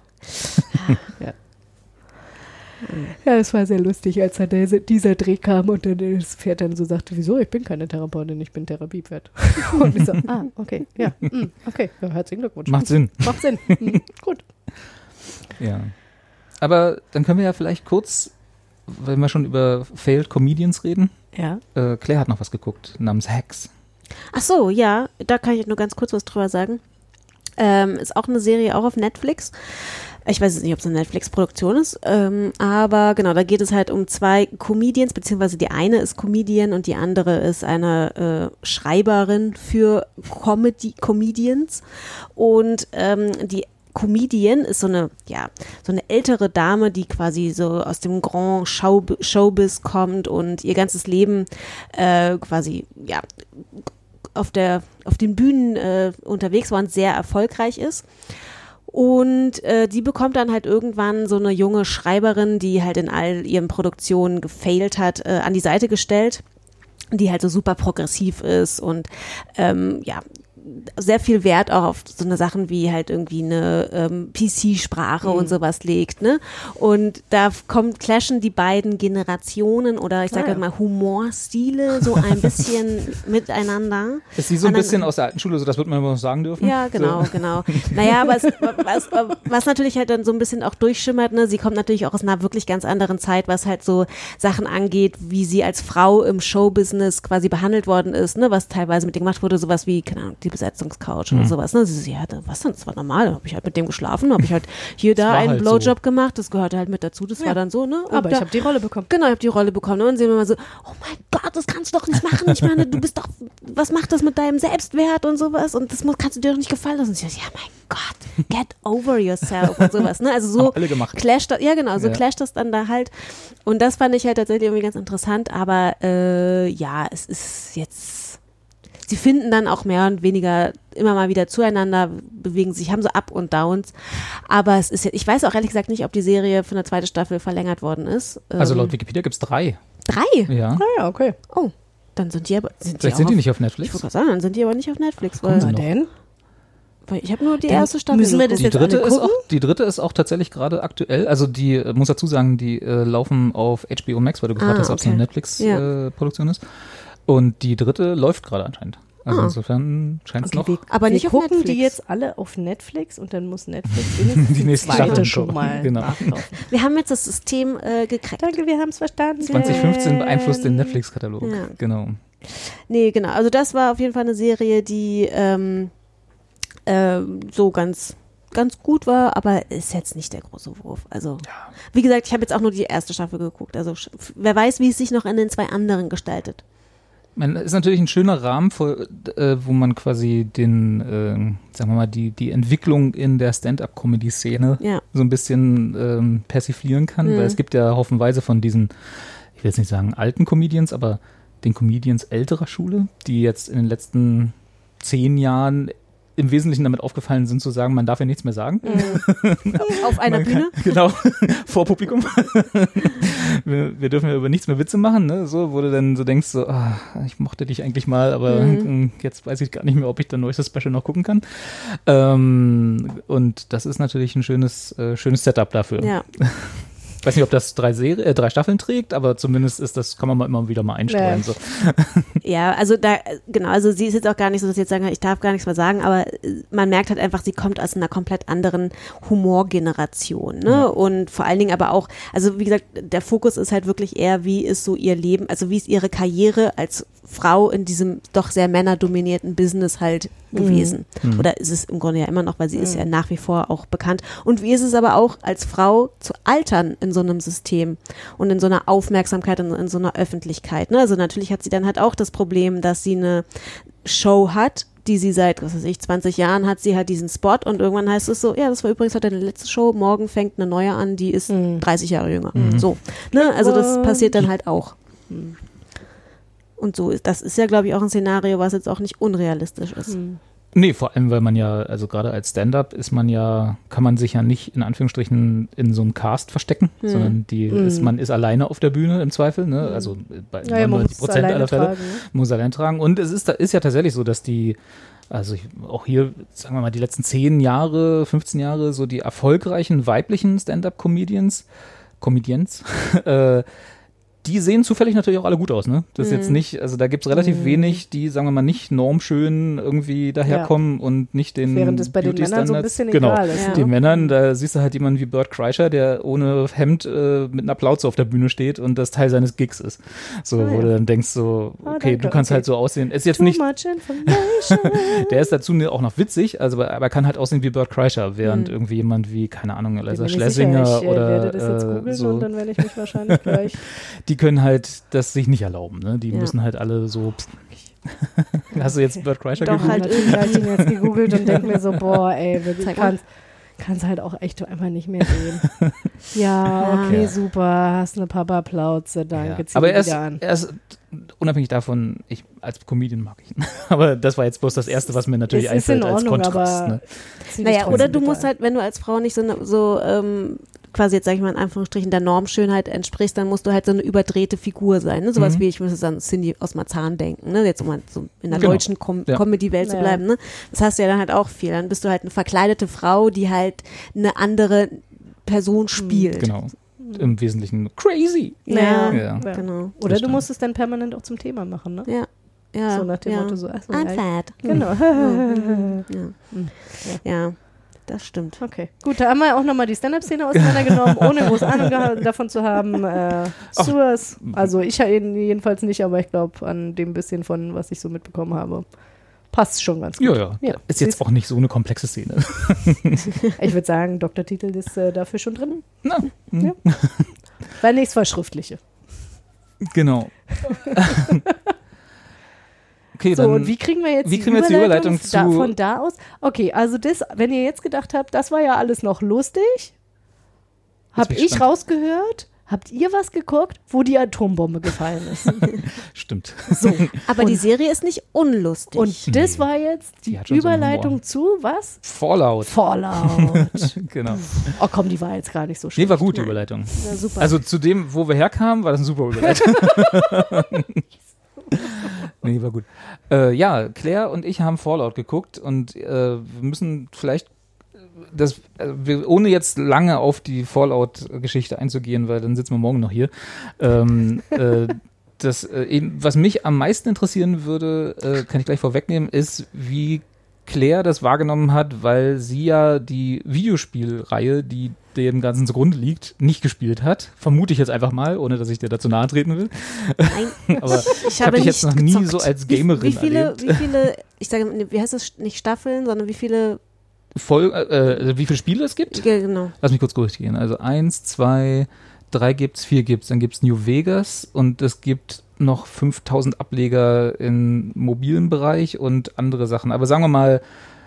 Ja, es war sehr lustig, als dann der, dieser Dreh kam und dann das Pferd dann so sagte, wieso, ich bin keine Therapeutin, ich bin Therapiepferd. Und ich so, ah, okay, ja, mm, okay, ja, herzlichen Glückwunsch. Macht Sinn. Macht Sinn, mm, gut. Ja. Aber dann können wir ja vielleicht kurz, wenn wir schon über Failed Comedians reden, Ja. äh, Claire hat noch was geguckt, namens Hacks. Ach so, ja, da kann ich nur ganz kurz was drüber sagen. Ähm, ist auch eine Serie, auch auf Netflix. Ich weiß jetzt nicht, ob es eine Netflix-Produktion ist, ähm, aber genau, da geht es halt um zwei Comedians, beziehungsweise die eine ist Comedian und die andere ist eine äh, Schreiberin für Comedy Comedians. Und ähm, die Comedian ist so eine, ja, so eine ältere Dame, die quasi so aus dem Grand Show, Showbiz kommt und ihr ganzes Leben äh, quasi, ja, auf der, auf den Bühnen äh, unterwegs war und sehr erfolgreich ist. Und äh, die bekommt dann halt irgendwann so eine junge Schreiberin, die halt in all ihren Produktionen gefailt hat, äh, an die Seite gestellt, die halt so super progressiv ist und ähm, ja, sehr viel Wert auch auf so eine Sachen wie halt irgendwie eine ähm, P C-Sprache und sowas legt, ne? Und da kommt, clashen die beiden Generationen oder ich sage Ah, ja. mal Humorstile so ein bisschen miteinander. Ist sie so ein Und dann- bisschen aus der alten Schule, so das wird man immer noch sagen dürfen? Ja, genau, So. genau. Naja, aber es, was, was natürlich halt dann so ein bisschen auch durchschimmert, ne, sie kommt natürlich auch aus einer wirklich ganz anderen Zeit, was halt so Sachen angeht, wie sie als Frau im Showbusiness quasi behandelt worden ist, ne, was teilweise mit ihr gemacht wurde, sowas wie, keine Ahnung, die Besetzungscouch oder sowas. Ne? Sie so, ja, was denn? Das war normal. Habe ich halt mit dem geschlafen, habe ich halt hier da einen halt Blowjob so. gemacht. Das gehörte halt mit dazu. Das Ja. war dann so, ne? Und Aber da, ich habe die Rolle bekommen. Genau, ich habe die Rolle bekommen. Und sie immer so, oh mein Gott, das kannst du doch nicht machen. Ich meine, du bist doch, was macht das mit deinem Selbstwert und sowas? Und das muss, kannst du dir doch nicht gefallen lassen. Und ich so, ja, mein Gott, get over yourself und sowas. Ne? Also so Haben alle gemacht. clasht das, ja genau, so Ja. clasht das dann da halt. Und das fand ich halt tatsächlich irgendwie ganz interessant. Aber äh, ja, es ist jetzt, sie finden dann auch mehr und weniger immer mal wieder zueinander, bewegen sich, haben so Up und Downs. Aber es ist ja, ich weiß auch ehrlich gesagt nicht, ob die Serie für eine zweite Staffel verlängert worden ist. Also Ähm, laut Wikipedia gibt es drei. drei? Ja. Ah ja, okay. Oh, dann sind die aber, sind Vielleicht die, sind auch die auf, nicht auf ich Netflix. wollte gerade sagen, dann sind die aber nicht auf Netflix, kommen weil, sie Na noch. denn? weil ich habe nur die Dann erste Staffel müssen wir das geguckt. Die jetzt dritte, alle ist gucken? auch, die dritte ist auch tatsächlich gerade aktuell. Also die, äh, muss dazu sagen, die äh, laufen auf H B O Max, weil du gefragt Ah, hast, ob es okay. eine Ja. Netflix-Produktion ist. Und die dritte läuft gerade anscheinend. Also Ah. insofern scheint es Okay, noch. wie- aber nicht Wir auf gucken Netflix. die jetzt alle auf Netflix und dann muss Netflix wenigstens Die die nächsten zweite Staffeln schon gucken. mal Genau. nachkaufen. Wir haben jetzt das System äh, gekriegt. Danke, wir haben es verstanden. zwanzig fünfzehn beeinflusst den Netflix-Katalog. Ja. Genau. Nee, genau. Also das war auf jeden Fall eine Serie, die ähm, ähm, so ganz ganz gut war, aber ist jetzt nicht der große Wurf. Also, wie gesagt, ich habe jetzt auch nur die erste Staffel geguckt. Also sch- wer weiß, wie es sich noch in den zwei anderen gestaltet. Man ist natürlich ein schöner Rahmen, vor, äh, wo man quasi den, äh, sagen wir mal, die, die Entwicklung in der Stand-up-Comedy-Szene Ja. so ein bisschen ähm, persiflieren kann, Mhm. weil es gibt ja haufenweise von diesen, ich will jetzt nicht sagen alten Comedians, aber den Comedians älterer Schule, die jetzt in den letzten zehn Jahren im Wesentlichen damit aufgefallen sind, zu sagen, man darf ja nichts mehr sagen. Auf einer Man Bühne? Kann, genau, vor Publikum. wir, wir dürfen ja über nichts mehr Witze machen, ne? So, wo du dann so denkst, so, ah, ich mochte dich eigentlich mal, aber Mhm. mh, jetzt weiß ich gar nicht mehr, ob ich dein neuestes Special noch gucken kann. Ähm, und das ist natürlich ein schönes, äh, schönes Setup dafür. Ja. Ich weiß nicht, ob das drei, Serie, äh, drei Staffeln trägt, aber zumindest ist das, kann man mal immer wieder mal einstreuen. Ja. So. Ja, also da, genau, also sie ist jetzt auch gar nicht so, dass sie jetzt sagen, ich darf gar nichts mehr sagen, aber äh, man merkt halt einfach, sie kommt aus einer komplett anderen Humorgeneration, ne? Ja. Und vor allen Dingen aber auch, also wie gesagt, der Fokus ist halt wirklich eher, wie ist so ihr Leben, also wie ist ihre Karriere als Frau in diesem doch sehr männerdominierten Business halt gewesen. Mhm. Oder ist es im Grunde ja immer noch, weil sie ist ja nach wie vor auch bekannt. Und wie ist es aber auch als Frau zu altern in so einem System und in so einer Aufmerksamkeit, in, in so einer Öffentlichkeit. Ne? Also natürlich hat sie dann halt auch das Problem, dass sie eine Show hat, die sie seit, was weiß ich, zwanzig Jahren hat sie halt diesen Spot und irgendwann heißt es so, ja, das war übrigens heute deine letzte Show, morgen fängt eine neue an, die ist dreißig Jahre jünger. So, ne? Also das passiert dann halt auch. Und so ist, das ist ja, glaube ich, auch ein Szenario, was jetzt auch nicht unrealistisch ist. Nee, vor allem, weil man ja, also gerade als Stand-up ist man ja, kann man sich ja nicht in Anführungsstrichen in so einem Cast verstecken, Hm. sondern die ist, man ist alleine auf der Bühne im Zweifel, ne? Also bei Ja, ja, man neunundneunzig muss es Prozent alleine aller Fälle tragen, ne? muss allein tragen. Und es ist, da ist ja tatsächlich so, dass die, also ich, auch hier, sagen wir mal, die letzten zehn Jahre, fünfzehn Jahre, so die erfolgreichen weiblichen Stand-up-Comedians, Comedians, äh, die sehen zufällig natürlich auch alle gut aus, ne? Das ist jetzt nicht, also da gibt es relativ wenig, die, sagen wir mal, nicht normschön irgendwie daherkommen und nicht den Während es bei den Männern so ein Beauty-Standards- bisschen genau. egal ist. Ja. Den Männern, da siehst du halt jemanden wie Bert Kreischer, der ohne Hemd äh, mit einer Plauze auf der Bühne steht und das Teil seines Gigs ist. So, Ah, wo ja. du dann denkst so, Ah, okay, danke, du kannst okay. halt so aussehen. Ist jetzt Too nicht, much information. der ist dazu auch noch witzig, also aber kann halt aussehen wie Bert Kreischer, während irgendwie jemand wie, keine Ahnung, Eliza Bin mir nicht Schlesinger sicher. Ich äh, oder werde das jetzt äh, googeln so. und dann werde ich mich wahrscheinlich gleich. Die können halt das sich nicht erlauben, ne? Die Ja. müssen halt alle so. Pff. Hast du jetzt Bert Kreischer Doch, gegoogelt? halt Natürlich habe ich ihn jetzt gegoogelt und denke mir so, boah, ey, wirklich, Zeig mal. kannst kannst halt auch echt einfach nicht mehr sehen. Ja, okay, Ja. super, hast eine Papa-Plauze, danke, Ja. zieh Aber die er ist, wieder an. er ist, unabhängig davon, ich als Comedian mag ich ihn. Aber das war jetzt bloß das Erste, was mir natürlich Es ist in einfällt als Ordnung, Kontrast. aber Ne? zieh dich Naja, trotzdem oder du bitte musst an. halt, wenn du als Frau nicht so, eine, so ähm, quasi jetzt sag ich mal in Anführungsstrichen der Normschönheit entsprichst, dann musst du halt so eine überdrehte Figur sein. Ne? Sowas Mhm. wie, ich muss jetzt an Cindy aus Marzahn denken, ne? Jetzt um mal so in der Genau. deutschen Com Ja. Comedy-Welt zu Ja. bleiben. Ne? Das hast du ja dann halt auch viel. Dann bist du halt eine verkleidete Frau, die halt eine andere Person spielt. Genau. Im Wesentlichen crazy. Ja, Ja. genau. Oder du stimmt. musst es dann permanent auch zum Thema machen, ne? Ja. Ja, So nach dem ja. Motto so, ach so, I'm ja, fat. Genau. Ja. Ja, das stimmt. Okay, gut, da haben wir auch nochmal die Stand-Up-Szene auseinandergenommen, ohne groß Ahnung geha- davon zu haben. Äh, Suez, also ich ja jeden- jedenfalls nicht, aber ich glaube an dem bisschen von, was ich so mitbekommen habe, passt schon ganz gut. Ja, ja. Ja, Ist jetzt siehst- auch nicht so eine komplexe Szene. Ich würde sagen, Doktortitel ist äh, dafür schon drin. Na, Ja. Weil nichts war schriftliche. genau. Okay, So, dann und wie kriegen wir jetzt wie die kriegen wir jetzt die Überleitung, Überleitung da, zu- von da aus? Okay, also das, wenn ihr jetzt gedacht habt, das war ja alles noch lustig, habe bin ich ich gespannt. rausgehört, habt ihr was geguckt, wo die Atombombe gefallen ist? stimmt. So, Aber die Serie ist nicht unlustig. und das war jetzt die, Die hat schon so einen Überleitung Humor. zu was? Fallout. Fallout. Genau. Oh komm, die war jetzt gar nicht so schlecht. Nee, war gut, die Überleitung. Ja, super. Also zu dem, wo wir herkamen, war das eine super Überleitung. Nee, war gut. Äh, ja, Claire und ich haben Fallout geguckt und äh, wir müssen vielleicht das, also wir, ohne jetzt lange auf die Fallout-Geschichte einzugehen, weil dann sitzen wir morgen noch hier. Ähm, äh, das, äh, eben, was mich am meisten interessieren würde, äh, kann ich gleich vorwegnehmen, ist, wie Claire das wahrgenommen hat, weil sie ja die Videospielreihe, die dem Ganzen zugrunde liegt, nicht gespielt hat. Vermute ich jetzt einfach mal, ohne dass ich dir dazu nahe treten will. Nein, Aber ich ich habe habe dich jetzt noch nicht nie gezockt. so als Wie- Gamerin wie viele, erlebt. wie viele, ich sage, nee, wie heißt das, nicht Staffeln, sondern wie viele, Voll, äh, wie viele Spiele es gibt? ja, genau. Lass mich kurz durchgehen. Also eins, zwei, drei gibt's, vier gibt's. Dann gibt's New Vegas und es gibt noch fünftausend Ableger im mobilen Bereich und andere Sachen. Aber sagen wir mal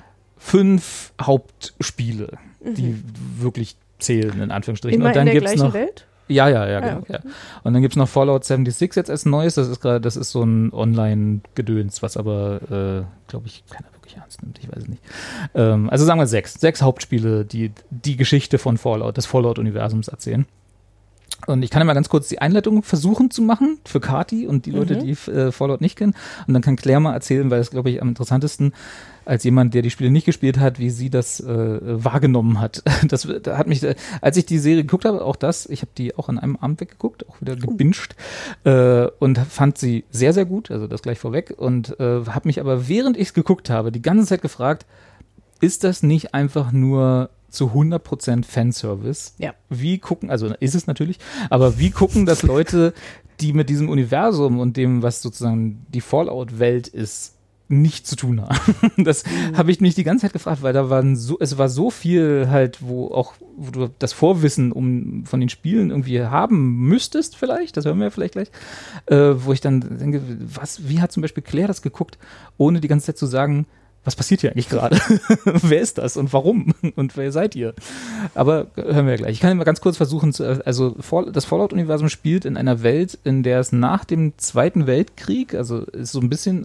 fünf Hauptspiele, die wirklich zählen, in Anführungsstrichen. Immer und dann in der gibt's gleichen noch Welt? Ja, ja, ja, Ah, genau. okay. Ja. Und dann gibt's noch Fallout sechsundsiebzig jetzt als neues. Das ist gerade, das ist so ein Online-Gedöns, was aber, äh, glaube ich, keiner wirklich ernst nimmt. Ich weiß es nicht. Ähm, also sagen wir sechs. Sechs Hauptspiele, die die Geschichte von Fallout, des Fallout-Universums erzählen. Und ich kann ja mal ganz kurz die Einleitung versuchen zu machen für Kati und die Leute, die äh, Fallout nicht kennen. Und dann kann Claire mal erzählen, weil das, glaube ich, am interessantesten als jemand, der die Spiele nicht gespielt hat, wie sie das äh, wahrgenommen hat. Das da hat mich, äh, als ich die Serie geguckt habe, auch das, ich habe die auch an einem Abend weggeguckt, auch wieder gebinged äh, und fand sie sehr, sehr gut, also das gleich vorweg und äh, habe mich aber, während ich es geguckt habe, die ganze Zeit gefragt, ist das nicht einfach nur zu hundert Prozent Fanservice? Ja. Wie gucken, also ist es natürlich, aber wie gucken das Leute, die mit diesem Universum und dem, was sozusagen die Fallout-Welt ist, nicht zu tun haben. Das mhm. habe ich mich die ganze Zeit gefragt, weil da waren so, es war so viel halt, wo auch, wo du das Vorwissen um von den Spielen irgendwie haben müsstest vielleicht, das hören wir ja vielleicht gleich, äh, wo ich dann denke, was, wie hat zum Beispiel Claire das geguckt, ohne die ganze Zeit zu sagen, was passiert hier eigentlich gerade? Wer ist das und warum? Und wer seid ihr? Aber hören wir ja gleich. Ich kann mal ganz kurz versuchen, zu, also das Fallout-Universum spielt in einer Welt, in der es nach dem Zweiten Weltkrieg, also ist so ein bisschen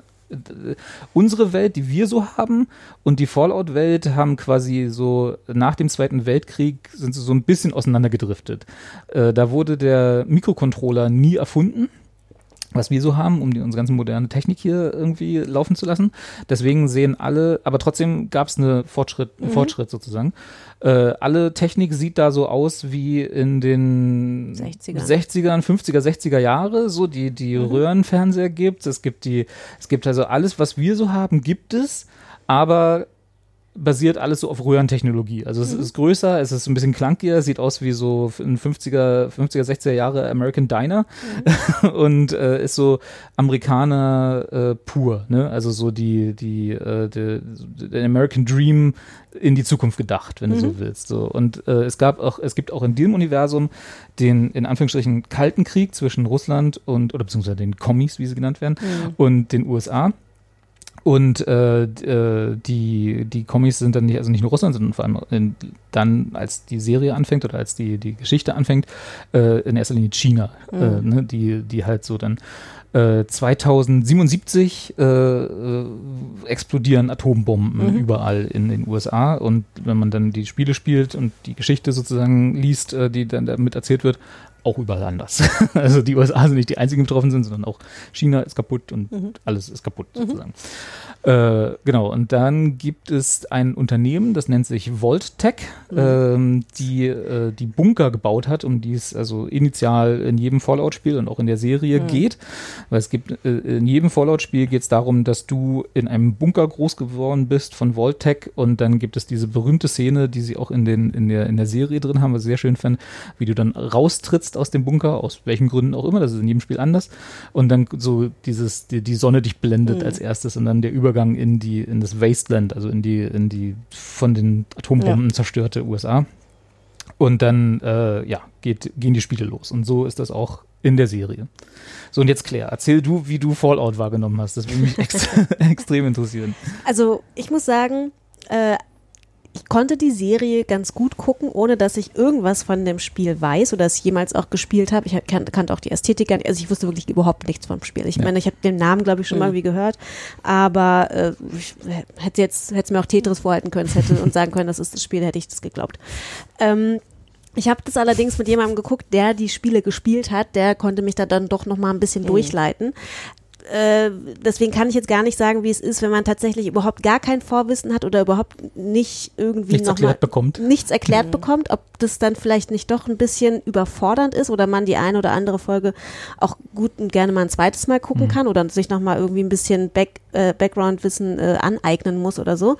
unsere Welt, die wir so haben, und die Fallout-Welt haben quasi so nach dem Zweiten Weltkrieg sind sie so ein bisschen auseinandergedriftet. Äh, da wurde der Mikrocontroller nie erfunden, was wir so haben, um die, unsere ganze moderne Technik hier irgendwie laufen zu lassen. Deswegen sehen alle, aber trotzdem gab es eine Fortschritt, einen mhm. Fortschritt sozusagen. Äh, alle Technik sieht da so aus wie in den sechzigern, sechzigern fünfziger, sechziger Jahre, so die, die mhm. Röhrenfernseher gibt. Es gibt die, es gibt also alles, was wir so haben, gibt es, aber basiert alles so auf Röhrentechnologie. Also es mhm. ist größer, es ist ein bisschen clunkier, sieht aus wie so ein fünfziger, sechziger Jahre American Diner mhm. und äh, ist so Amerikaner äh, pur, ne? Also so die, die, äh, die, der American Dream in die Zukunft gedacht, wenn mhm. du so willst. So. Und äh, es gab auch, es gibt auch in diesem Universum den, in Anführungsstrichen, Kalten Krieg zwischen Russland und, oder beziehungsweise den Kommis, wie sie genannt werden, mhm. und den U S A. Und äh, die, die Kommis sind dann nicht, also nicht nur Russland, sondern vor allem in, dann, als die Serie anfängt oder als die, die Geschichte anfängt, äh, in erster Linie China, mhm. äh, ne, die, die halt so dann äh, zweitausendsiebenundsiebzig äh, äh, explodieren Atombomben mhm. überall in den U S A. Und wenn man dann die Spiele spielt und die Geschichte sozusagen liest, äh, die dann damit erzählt wird, auch überall anders. Also die U S A sind nicht die einzigen, die betroffen sind, sondern auch China ist kaputt und mhm. alles ist kaputt sozusagen. Mhm. Äh, genau, und dann gibt es ein Unternehmen, das nennt sich Vault-Tec, mhm. ähm, die äh, die Bunker gebaut hat, um die es also initial in jedem Fallout-Spiel und auch in der Serie mhm. geht. Weil es gibt, äh, in jedem Fallout-Spiel geht es darum, dass du in einem Bunker groß geworden bist von Vault-Tec, und dann gibt es diese berühmte Szene, die sie auch in, den, in, der, in der Serie drin haben, was ich sehr schön fand, wie du dann raustrittst lässt aus dem Bunker, aus welchen Gründen auch immer, das ist in jedem Spiel anders. Und dann so dieses, die, die Sonne dich blendet mhm. als erstes und dann der Übergang in die, in das Wasteland, also in die, in die von den Atombomben ja. zerstörte U S A. Und dann, äh, ja, geht, gehen die Spiele los. Und so ist das auch in der Serie. So, und jetzt Claire, erzähl du, wie du Fallout wahrgenommen hast. Das würde mich ex- extrem interessieren. Also, ich muss sagen, äh, ich konnte die Serie ganz gut gucken, ohne dass ich irgendwas von dem Spiel weiß oder es jemals auch gespielt habe. Ich kan- kannte auch die Ästhetik gar nicht, also ich wusste wirklich überhaupt nichts vom Spiel. Ich ja. meine, ich habe den Namen, glaube ich, schon mhm. mal irgendwie gehört, aber äh, ich hätte jetzt hätte mir auch Tetris vorhalten können hätte und sagen können, das ist das Spiel, hätte ich das geglaubt. Ähm, Ich habe das allerdings mit jemandem geguckt, der die Spiele gespielt hat, der konnte mich da dann doch noch mal ein bisschen mhm. durchleiten. Äh, deswegen kann ich jetzt gar nicht sagen, wie es ist, wenn man tatsächlich überhaupt gar kein Vorwissen hat oder überhaupt nicht irgendwie nichts noch erklärt mal bekommt. nichts erklärt mhm. bekommt, ob das dann vielleicht nicht doch ein bisschen überfordernd ist oder man die eine oder andere Folge auch gut und gerne mal ein zweites Mal gucken mhm. kann oder sich noch mal irgendwie ein bisschen Back, äh, Background-Wissen äh, aneignen muss oder so.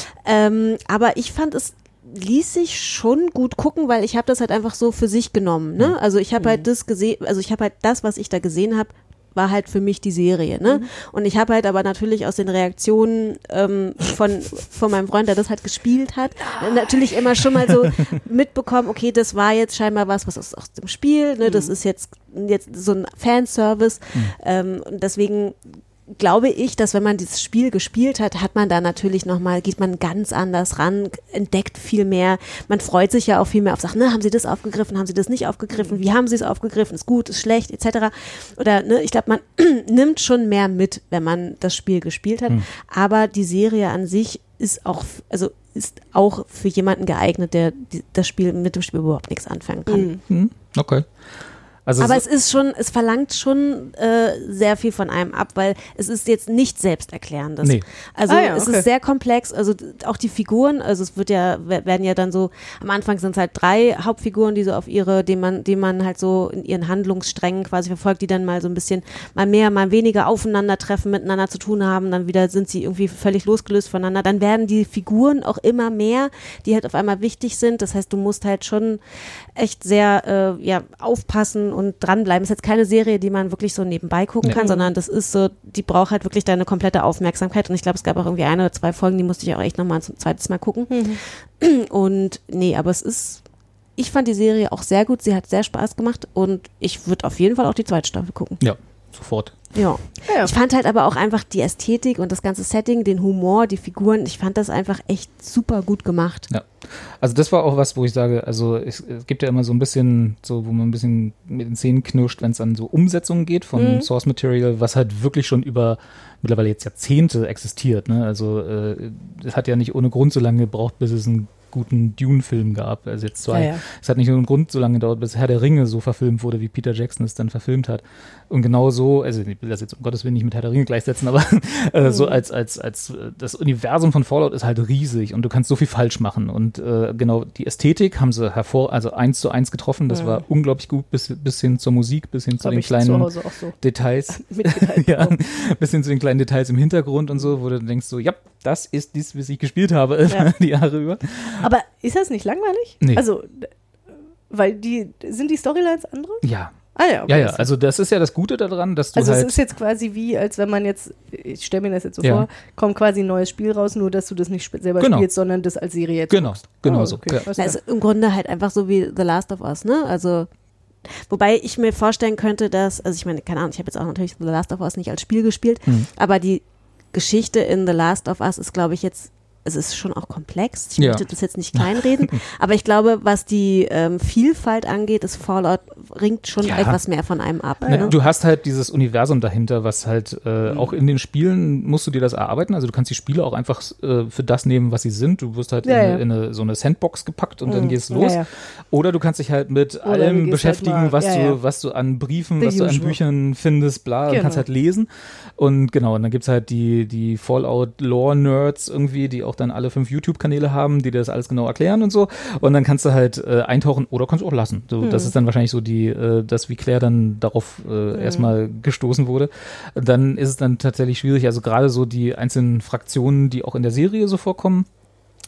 Ähm, aber ich fand es ließ sich schon gut gucken, weil ich habe das halt einfach so für sich genommen, ne? Also ich habe mhm. halt das gesehen, also ich habe halt das, was ich da gesehen habe, war halt für mich die Serie, ne? Mhm. Und ich habe halt aber natürlich aus den Reaktionen ähm, von von meinem Freund, der das halt gespielt hat, natürlich immer schon mal so mitbekommen, okay, das war jetzt scheinbar was, was aus, aus dem Spiel, ne? Das mhm. ist jetzt jetzt so ein Fanservice mhm. ähm, und deswegen glaube ich, dass wenn man dieses Spiel gespielt hat, hat man da natürlich nochmal, geht man ganz anders ran, entdeckt viel mehr. Man freut sich ja auch viel mehr auf Sachen, ne, haben sie das aufgegriffen, haben sie das nicht aufgegriffen, wie haben sie es aufgegriffen, ist gut, ist schlecht, et cetera. Oder, ne, ich glaube, man nimmt schon mehr mit, wenn man das Spiel gespielt hat. Mhm. Aber die Serie an sich ist auch, also ist auch für jemanden geeignet, der die, das Spiel mit dem Spiel überhaupt nichts anfangen kann. Mhm. Okay. Also aber so es ist schon, es verlangt schon äh, sehr viel von einem ab, weil es ist jetzt nicht selbsterklärendes. Nee. Also ah ja, es okay. ist sehr komplex, also auch die Figuren, also es wird ja, werden ja dann so, am Anfang sind es halt drei Hauptfiguren, die so auf ihre, die man, die man halt so in ihren Handlungssträngen quasi verfolgt, die dann mal so ein bisschen, mal mehr, mal weniger aufeinandertreffen, miteinander zu tun haben, dann wieder sind sie irgendwie völlig losgelöst voneinander. Dann werden die Figuren auch immer mehr, die halt auf einmal wichtig sind. Das heißt, du musst halt schon echt sehr äh, ja, aufpassen und dranbleiben. Es ist jetzt keine Serie, die man wirklich so nebenbei gucken nee. kann, sondern das ist so, die braucht halt wirklich deine komplette Aufmerksamkeit und ich glaube, es gab auch irgendwie eine oder zwei Folgen, die musste ich auch echt nochmal ein zweites Mal gucken. Mhm. Und nee, aber es ist, ich fand die Serie auch sehr gut, sie hat sehr Spaß gemacht und ich würde auf jeden Fall auch die zweite Staffel gucken. Ja, sofort. Ja. ja. Ich fand halt aber auch einfach die Ästhetik und das ganze Setting, den Humor, die Figuren, ich fand das einfach echt super gut gemacht. Ja. Also das war auch was, wo ich sage, also es, es gibt ja immer so ein bisschen, so wo man ein bisschen mit den Zähnen knirscht, wenn es an so Umsetzungen geht von mhm. Source Material, was halt wirklich schon über mittlerweile jetzt Jahrzehnte existiert. Ne? Also äh, es hat ja nicht ohne Grund so lange gebraucht, bis es ein guten Dune-Film gab, also jetzt zwei. Ja, ja. Es hat nicht nur einen Grund so lange gedauert, bis Herr der Ringe so verfilmt wurde, wie Peter Jackson es dann verfilmt hat. Und genau so, also ich will das jetzt um Gottes Willen nicht mit Herr der Ringe gleichsetzen, aber äh, so als, als, als das Universum von Fallout ist halt riesig und du kannst so viel falsch machen. Und äh, genau die Ästhetik haben sie hervor, also eins zu eins getroffen, das ja. war unglaublich gut, bis, bis hin zur Musik, bis hin zu Hab den kleinen zu Hause auch so Details. ja, bis hin zu den kleinen Details im Hintergrund und so, wo du denkst so, ja, das ist dies, was ich gespielt habe ja. die Jahre über. Aber ist das nicht langweilig? Nee. Also, weil die, sind die Storylines andere? Ja. Ah ja, okay. Ja, ja, also das ist ja das Gute daran, dass du also halt... Also es ist jetzt quasi wie, als wenn man jetzt, ich stelle mir das jetzt so ja. vor, kommt quasi ein neues Spiel raus, nur dass du das nicht selber genau. spielst, sondern das als Serie jetzt Genau, guckst. genau oh, so. Okay. Ja. Also im Grunde halt einfach so wie The Last of Us, ne? Also wobei ich mir vorstellen könnte, dass, also ich meine, keine Ahnung, ich habe jetzt auch natürlich The Last of Us nicht als Spiel gespielt, hm. aber die Geschichte in The Last of Us ist, glaube ich, jetzt, es ist schon auch komplex. Ich ja. möchte das jetzt nicht kleinreden, aber ich glaube, was die ähm, Vielfalt angeht, ist Fallout ringt schon ja. etwas mehr von einem ab. Ne? Ne? Du hast halt dieses Universum dahinter, was halt äh, mhm. auch in den Spielen musst du dir das erarbeiten. Also du kannst die Spiele auch einfach äh, für das nehmen, was sie sind. Du wirst halt ja, in, ja. in eine, so eine Sandbox gepackt und mhm. dann geht's los. Ja, ja. Oder du kannst dich halt mit Oder allem beschäftigen, halt mal, was ja, du, ja. was du an Briefen, The was du an usual. Büchern findest, bla, genau. und kannst halt lesen. Und genau, und dann gibt's halt die, die Fallout-Lore-Nerds irgendwie, die auch dann alle fünf YouTube-Kanäle haben, die dir das alles genau erklären und so. Und dann kannst du halt äh, eintauchen oder kannst du auch lassen. So, mhm. Das ist dann wahrscheinlich so die, äh, das, wie Claire dann darauf äh, mhm. erstmal gestoßen wurde. Dann ist es dann tatsächlich schwierig, also gerade so die einzelnen Fraktionen, die auch in der Serie so vorkommen,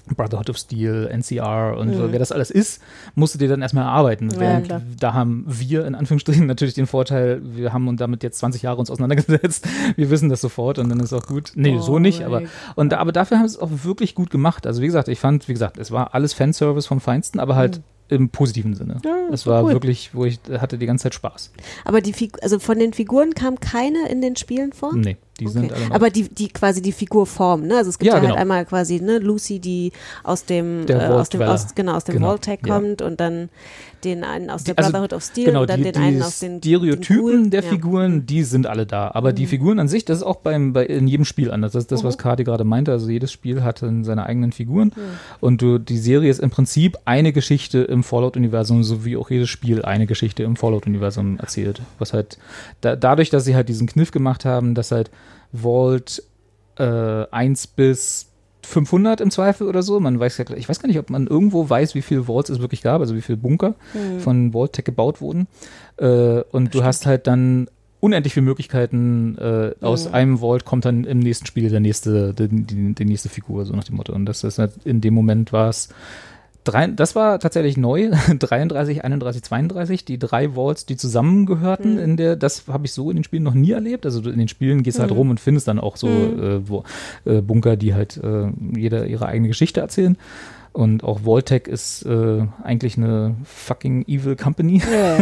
Brotherhood of Steel, N C R und mhm. wer das alles ist, musst du dir dann erstmal erarbeiten. Ja, Während klar. da haben wir in Anführungsstrichen natürlich den Vorteil, wir haben uns damit jetzt zwanzig Jahre uns auseinandergesetzt, wir wissen das sofort und dann ist auch gut. Nee, oh, so nicht, right. aber und aber dafür haben sie es auch wirklich gut gemacht. Also wie gesagt, ich fand, wie gesagt, es war alles Fanservice vom Feinsten, aber halt mhm. im positiven Sinne. Ja, es war cool. wirklich, wo ich hatte die ganze Zeit Spaß. Aber die Fig- also von den Figuren kam keine in den Spielen vor? Nee, die sind Okay. alle noch. Aber die, die quasi die Figurform, ne? Also es gibt Ja, ja, genau. halt einmal quasi, ne, Lucy, die aus dem, Der äh, aus dem, Vault-Dweller. aus, genau, aus dem Genau, Vault-Tech ja. kommt und dann den einen aus der Die- also, Brotherhood of Steel Genau, und dann die, den einen die aus den Stereotypen den coolen, der ja. Figuren, die sind alle da. Aber die Figuren an sich, das ist auch beim, bei, in jedem Spiel anders. Das ist das, was Kati gerade meinte. Also jedes Spiel hat dann seine eigenen Figuren. Und du, die Serie ist im Prinzip eine Geschichte im Fallout-Universum, so wie auch jedes Spiel eine Geschichte im Fallout-Universum erzählt. Was halt, da, dadurch, dass sie halt diesen Kniff gemacht haben, dass halt Vault äh, eins bis fünfhundert im Zweifel oder so. Man weiß ja, ich weiß gar nicht, ob man irgendwo weiß, wie viele Vaults es wirklich gab, also wie viele Bunker Mhm. von Vault-Tech gebaut wurden. Äh, und du hast halt dann unendlich viele Möglichkeiten. Äh, aus Mhm. einem Vault kommt dann im nächsten Spiel der nächste, die, die, die nächste Figur, so nach dem Motto. Und das ist halt, in dem Moment war es Drei, das war tatsächlich neu, dreiunddreißig, einunddreißig, zweiunddreißig, die drei Vaults, die zusammengehörten Mhm. in der, das habe ich so in den Spielen noch nie erlebt, also du, in den Spielen gehst du halt Mhm. rum und findest dann auch so Mhm. äh, wo, äh, Bunker, die halt äh, jeder ihre eigene Geschichte erzählen. Und auch Vault-Tech ist äh, eigentlich eine fucking evil company.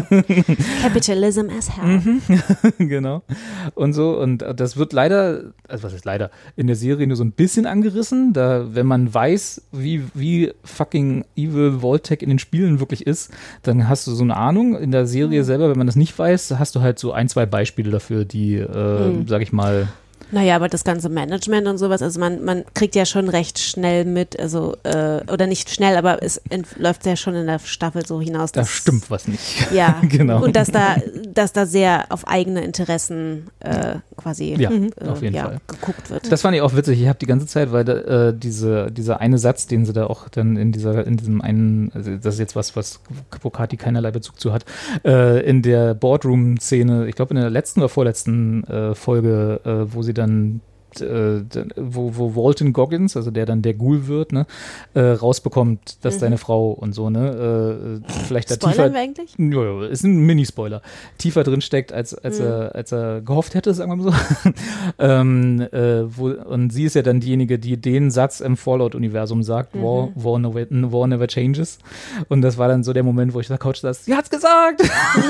Capitalism as hell. Genau. Und so, und das wird leider, also was ist leider, in der Serie nur so ein bisschen angerissen, da, wenn man weiß, wie, wie fucking evil Vault-Tech in den Spielen wirklich ist, dann hast du so eine Ahnung. In der Serie selber, wenn man das nicht weiß, hast du halt so ein, zwei Beispiele dafür, die, äh, Mhm. sag ich mal, Naja, aber das ganze Management und sowas, also man, man kriegt ja schon recht schnell mit, also, äh, oder nicht schnell, aber es ent- läuft ja schon in der Staffel so hinaus. da dass- stimmt was nicht. Ja, Genau. und dass da, dass da sehr auf eigene Interessen äh, quasi Ja, äh, auf jeden ja, Fall. geguckt wird. Das fand ich auch witzig. Ich habe die ganze Zeit, weil da, äh, diese, dieser eine Satz, den sie da auch dann in dieser, in diesem einen, also das ist jetzt was, was wo Kati keinerlei Bezug zu hat, äh, in der Boardroom-Szene, ich glaube in der letzten oder vorletzten äh, Folge, äh, wo sie dann äh, wo, wo Walton Goggins, also der dann der Ghoul wird, ne, äh, rausbekommt, dass Mhm. seine Frau und so, ne, äh, vielleicht da Spoilern tiefer, wir eigentlich? ja, ja, ist ein Mini-Spoiler, tiefer drin steckt, als, als, Mhm. er, als er gehofft hätte, sagen wir mal so. ähm, äh, wo, und sie ist ja dann diejenige, die den Satz im Fallout-Universum sagt, Mhm. War, War, never, War never changes. Und das war dann so der Moment, wo ich auf der Couch saß, sie hat's gesagt!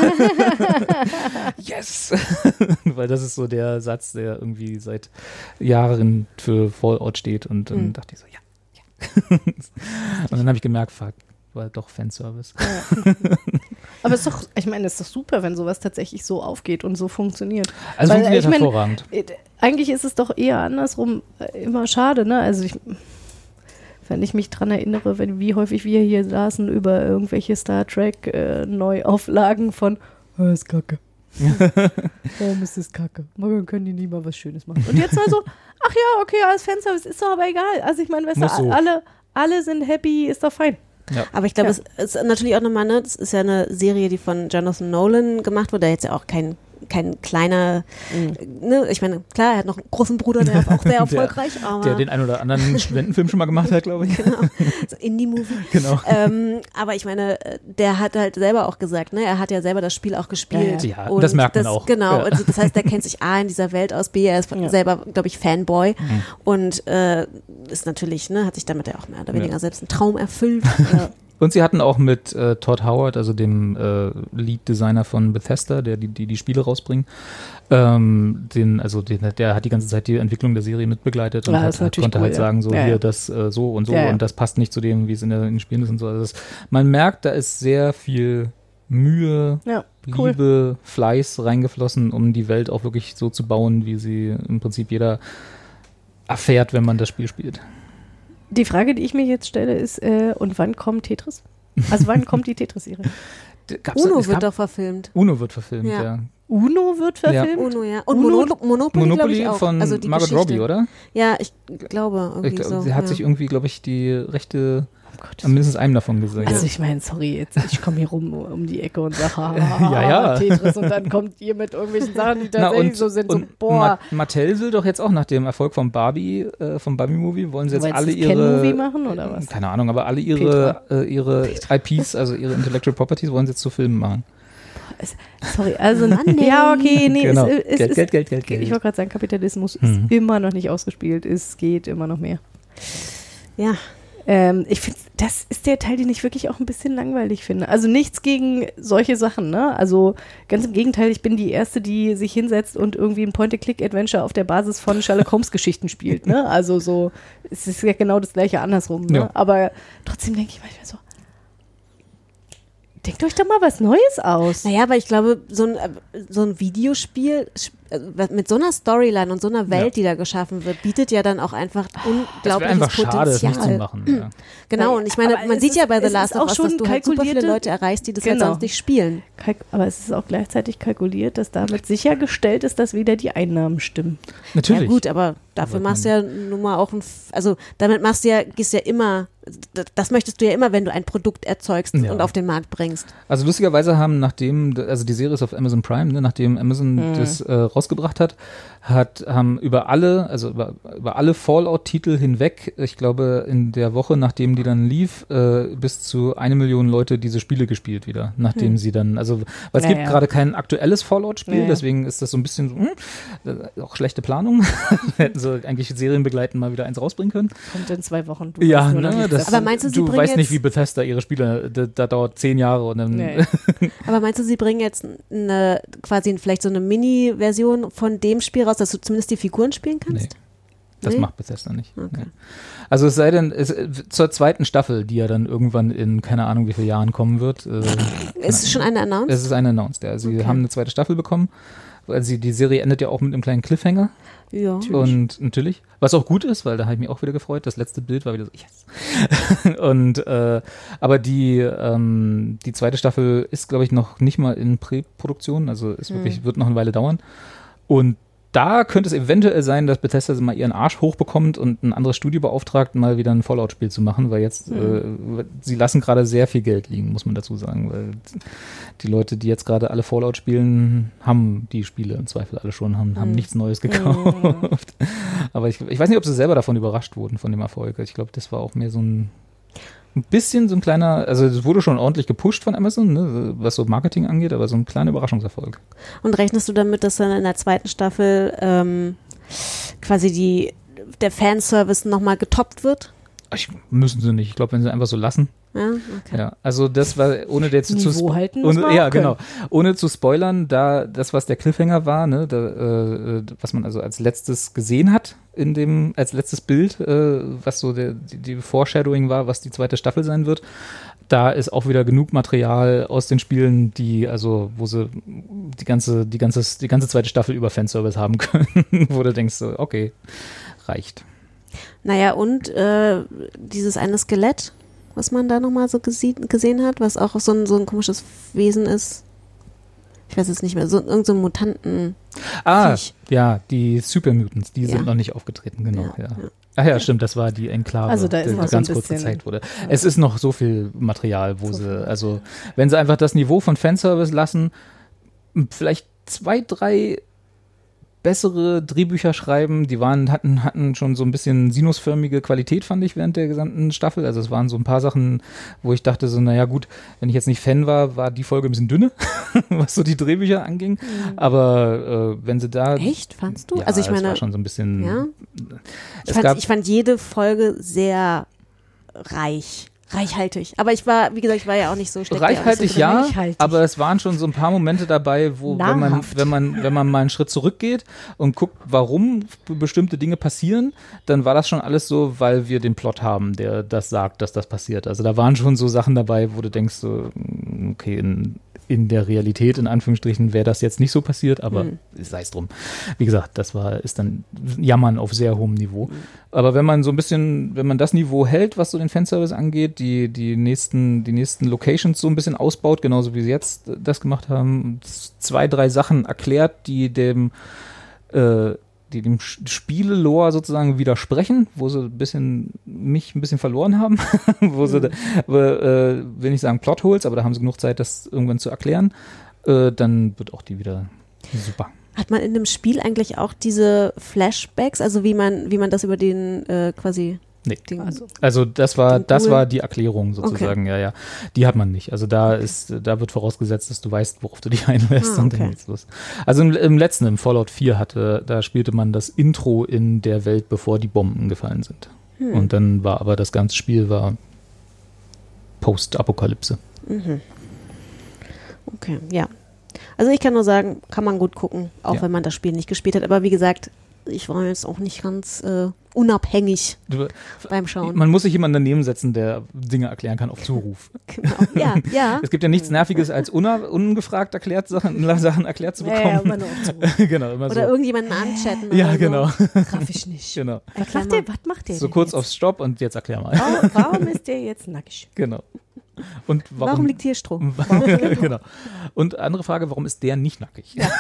Yes! Weil das ist so der Satz, der irgendwie seit Jahren für Fallout steht. Und dann Mhm. dachte ich so, ja, ja. Und dann habe ich gemerkt, fuck, war doch Fanservice. Aber es ist doch, ich meine, es ist doch super, wenn sowas tatsächlich so aufgeht und so funktioniert. Also Weil, funktioniert ich mein, hervorragend. äh, Eigentlich ist es doch eher andersrum äh, immer schade, ne? Also ich, wenn ich mich dran erinnere, wenn, wie häufig wir hier saßen über irgendwelche Star Trek äh, Neuauflagen von oh, ist Kacke. Warum ist das Kacke? Morgen können die nie mal was Schönes machen. Und jetzt mal so, ach ja, okay, alles Fanservice, ist doch aber egal. Also ich meine, weißt du, Muss so. alle, alle sind happy, ist doch fein. Aber ich glaube, Ja. es ist natürlich auch nochmal, ne, das ist ja eine Serie, die von Jonathan Nolan gemacht wurde, der jetzt ja auch kein, kein kleiner, ne, ich meine, klar, er hat noch einen großen Bruder, der ist auch sehr erfolgreich, aber Der den einen oder anderen Studentenfilm schon mal gemacht hat, glaube ich. genau, so Indie-Movie. Genau. Ähm, aber ich meine, der hat halt selber auch gesagt, ne, er hat ja selber das Spiel auch gespielt. Ja, ja. Und Das merkt man auch. Genau, Ja. also das heißt, der kennt sich A in dieser Welt aus, B, er ist Ja. selber, glaube ich, Fanboy Mhm. und äh, ist natürlich, ne, hat sich damit ja auch mehr oder weniger Ja. selbst einen Traum erfüllt. Ja. Und sie hatten auch mit äh, Todd Howard, also dem äh, Lead-Designer von Bethesda, der die, die, die Spiele rausbringt, ähm, den, also den, der hat die ganze Zeit die Entwicklung der Serie mitbegleitet und Ja, hat, das ist natürlich konnte cool, halt ja. sagen, so Ja, hier, ja. das äh, so und so Ja, ja. und das passt nicht zu dem, wie es in, der, in den Spielen ist und so. Also das, man merkt, da ist sehr viel Mühe, Ja, cool. Liebe, Fleiß reingeflossen, um die Welt auch wirklich so zu bauen, wie sie im Prinzip jeder erfährt, wenn man das Spiel spielt. Die Frage, die ich mir jetzt stelle, ist, äh, und wann kommt Tetris? Also wann kommt die Tetris-Serie? Gab's- Uno es wird gab- doch verfilmt. Uno wird verfilmt, Ja. ja. Uno wird verfilmt? Uno, ja. Und Uno- Mono Monopoly, glaube Monopoly ich auch. von also die Margot Geschichte. Robbie, oder? Ja, ich glaube irgendwie Ich glaub, so. sie hat ja. sich irgendwie, glaube ich, die Rechte Gott. mindestens einem davon gesehen. Also ich meine, sorry, jetzt ich komme hier rum um die Ecke und sage, ah, Ja, ja. Tetris und dann kommt ihr mit irgendwelchen Sachen, die Na, tatsächlich und, so sind, so, und boah. Ma- Mattel will doch jetzt auch nach dem Erfolg von Barbie, äh, vom Barbie-Movie, wollen sie jetzt Wollen sie alle das ihre... Ken-Movie machen, oder was? Keine Ahnung, aber alle ihre, äh, ihre I Ps, also ihre Intellectual Properties, wollen sie jetzt zu Filmen machen. Es, sorry, also Mann, ey. ja, okay, nee, Genau. es, es, Geld, es, Geld, Geld, Geld, Geld. Ich wollte gerade sagen, Kapitalismus Mhm. ist immer noch nicht ausgespielt, es geht immer noch mehr. Ja. Ähm, ich finde, das ist der Teil, den ich wirklich auch ein bisschen langweilig finde. Also nichts gegen solche Sachen, ne? Also ganz im Gegenteil, ich bin die Erste, die sich hinsetzt und irgendwie ein Point-and-Click-Adventure auf der Basis von Sherlock Holmes-Geschichten spielt, ne? Also so, es ist ja genau das Gleiche andersrum, ne? Ja. Aber trotzdem denke ich manchmal so, denkt euch doch mal was Neues aus. Naja, aber ich glaube, so ein, äh, so ein Videospiel sch- äh, mit so einer Storyline und so einer Welt, Ja. die da geschaffen wird, bietet ja dann auch einfach Das wäre unglaubliches einfach schade, es Potenzial. nicht zu machen. Ja. Genau, und ich meine, Aber man es sieht ist- ja bei The es Last ist of auch Us, schon dass du halt super viele kalkulierte- Leute erreichst, die das halt Genau. sonst nicht spielen. Kalk- Aber es ist auch gleichzeitig kalkuliert, dass damit sichergestellt ist, dass wieder die Einnahmen stimmen. Natürlich. Ja gut, aber dafür Aber machst du ja nun mal auch ein, F- also damit machst du ja, gehst ja immer, d- das möchtest du ja immer, wenn du ein Produkt erzeugst Ja. und auf den Markt bringst. Also lustigerweise haben nachdem, also die Serie ist auf Amazon Prime, ne, nachdem Amazon Mhm. das äh, rausgebracht hat, hat, haben über alle, also über, über alle Fallout-Titel hinweg, ich glaube in der Woche, nachdem die dann lief, äh, bis zu eine Million Leute diese Spiele gespielt wieder, nachdem Hm. sie dann, also, weil es Ja, gibt ja. gerade kein aktuelles Fallout-Spiel, Ja, ja. deswegen ist das so ein bisschen so, hm, äh, auch schlechte Planung. Hätten sie eigentlich serienbegleitend mal wieder eins rausbringen können. Kommt in zwei Wochen. Du Ja, weißt nur noch ne, nichts das, davon. Aber meinst du, sie du bringen weißt nicht, jetzt- wie Bethesda ihre Spiele, da, da dauert zehn Jahre und dann, Nee. Aber meinst du, sie bringen jetzt eine, quasi vielleicht so eine Mini-Version von dem Spiel raus, dass du zumindest die Figuren spielen kannst? Nee. Das Nee? macht Bethesda nicht. Okay. Nee. Also es sei denn, es, zur zweiten Staffel, die ja dann irgendwann in keine Ahnung wie vielen Jahren kommen wird. Äh, Ist schon eine announced? es ist eine announced, ja. Sie Okay. haben eine zweite Staffel bekommen. Weil sie, die Serie endet ja auch mit einem kleinen Cliffhanger. Ja. Und natürlich, was auch gut ist, weil da habe ich mich auch wieder gefreut. Das letzte Bild war wieder so, yes. und äh, aber die ähm, die zweite Staffel ist, glaube ich, noch nicht mal in Präproduktion, also ist Hm. wirklich, wird noch eine Weile dauern. Und da könnte es eventuell sein, dass Bethesda mal ihren Arsch hochbekommt und ein anderes Studio beauftragt, mal wieder ein Fallout-Spiel zu machen, weil jetzt, Mhm. äh, sie lassen gerade sehr viel Geld liegen, muss man dazu sagen, weil die Leute, die jetzt gerade alle Fallout spielen, haben die Spiele im Zweifel alle schon, haben, haben Mhm. nichts Neues gekauft. Aber ich, ich weiß nicht, ob sie selber davon überrascht wurden, von dem Erfolg. Ich glaube, das war auch mehr so ein ein bisschen so ein kleiner, also es wurde schon ordentlich gepusht von Amazon, ne, was so Marketing angeht, aber so ein kleiner Überraschungserfolg. Und rechnest du damit, dass dann in der zweiten Staffel ähm, quasi die, der Fanservice nochmal getoppt wird? Ich, müssen sie nicht. Ich glaube, wenn sie einfach so lassen. Ja, okay. Ja, also das war, ohne jetzt zu, Niveau spo- halten muss ohne, man ja, auch können. genau. Ohne zu spoilern, da das, was der Cliffhanger war, ne, da, äh, was man also als letztes gesehen hat in dem, als letztes Bild, äh, was so der, die, die Foreshadowing war, was die zweite Staffel sein wird, da ist auch wieder genug Material aus den Spielen, die, also, wo sie die ganze, die ganze, die ganze zweite Staffel über Fanservice haben können, wo du denkst, so, okay, reicht. Naja, und äh, dieses eine Skelett, was man da nochmal so gese- gesehen hat, was auch so ein, so ein komisches Wesen ist. Ich weiß jetzt nicht mehr, so irgend so ein Mutanten. Ah, Viech. ja, die Super Mutants, die Ja. sind noch nicht aufgetreten, genau, Ja, ja. ja. Ach ja, stimmt, das war die Enklave, Also da ist die noch so ein ganz kurz bisschen- gezeigt wurde. Es ist noch so viel Material, wo sie, also wenn sie einfach das Niveau von Fanservice lassen, m, vielleicht zwei, drei bessere Drehbücher schreiben, die waren, hatten, hatten schon so ein bisschen sinusförmige Qualität, fand ich, während der gesamten Staffel. Also es waren so ein paar Sachen, wo ich dachte so, naja gut, wenn ich jetzt nicht Fan war, war die Folge ein bisschen dünne, was so die Drehbücher anging. Aber äh, wenn sie da... Echt, fandst du? Ja, also ich es meine, war schon so ein bisschen... ja? Ich Es fand, gab, ich fand jede Folge sehr reich, reichhaltig. Aber ich war, wie gesagt, ich war ja auch nicht so steckte reichhaltig auch nicht so drin. ja, Reichhaltig. aber es waren schon so ein paar Momente dabei, wo wenn man, Nahrhaft. wenn man, wenn man mal einen Schritt zurückgeht und guckt, warum b- bestimmte Dinge passieren, dann war das schon alles so, weil wir den Plot haben, der das sagt, dass das passiert. Also da waren schon so Sachen dabei, wo du denkst, so, okay, in, in der Realität, in Anführungsstrichen, wäre das jetzt nicht so passiert, aber Hm. sei es drum. Wie gesagt, das war, ist dann Jammern auf sehr hohem Niveau. Aber wenn man so ein bisschen, wenn man das Niveau hält, was so den Fanservice angeht, die, die nächsten, die nächsten Locations so ein bisschen ausbaut, genauso wie sie jetzt das gemacht haben, zwei, drei Sachen erklärt, die dem, äh, die dem Spiele-Lore sozusagen widersprechen, wo sie ein bisschen, mich ein bisschen verloren haben, wo sie, mhm. äh, will nicht sagen Plotholes, aber da haben sie genug Zeit, das irgendwann zu erklären, äh, dann wird auch die wieder super. Hat man in dem Spiel eigentlich auch diese Flashbacks, also wie man, wie man das über den äh, quasi Nee. Den, also, also das war das war die Erklärung sozusagen, okay. ja, ja. Die hat man nicht. Also da okay. ist, da wird vorausgesetzt, dass du weißt, worauf du dich einlässt ah, und okay. dann geht's los. Also im, im letzten, im Fallout vier hatte, da spielte man das Intro in der Welt, bevor die Bomben gefallen sind. Hm. Und dann war aber das ganze Spiel war Post-Apokalypse. Mhm. Okay, ja. Also ich kann nur sagen, kann man gut gucken, auch ja. wenn man das Spiel nicht gespielt hat. Aber wie gesagt, ich war jetzt auch nicht ganz äh, unabhängig du, beim Schauen. Man muss sich jemanden daneben setzen, der Dinge erklären kann auf Zuruf. Genau, ja, ja. Es gibt ja nichts Nerviges, als una- ungefragt erklärt Sachen, Sachen erklärt zu bekommen. Ja, ja, immer nur auf Zuruf. Genau, immer oder so. irgendjemanden anchatten. Ja, oder genau. So. Raff ich nicht. Genau. Was macht der, was macht der So kurz jetzt? Aufs Stopp und jetzt erklär mal. Warum, warum ist der jetzt nackig? Genau. Und warum, warum liegt hier Stroh? Genau. Und andere Frage, warum ist der nicht nackig? Ja.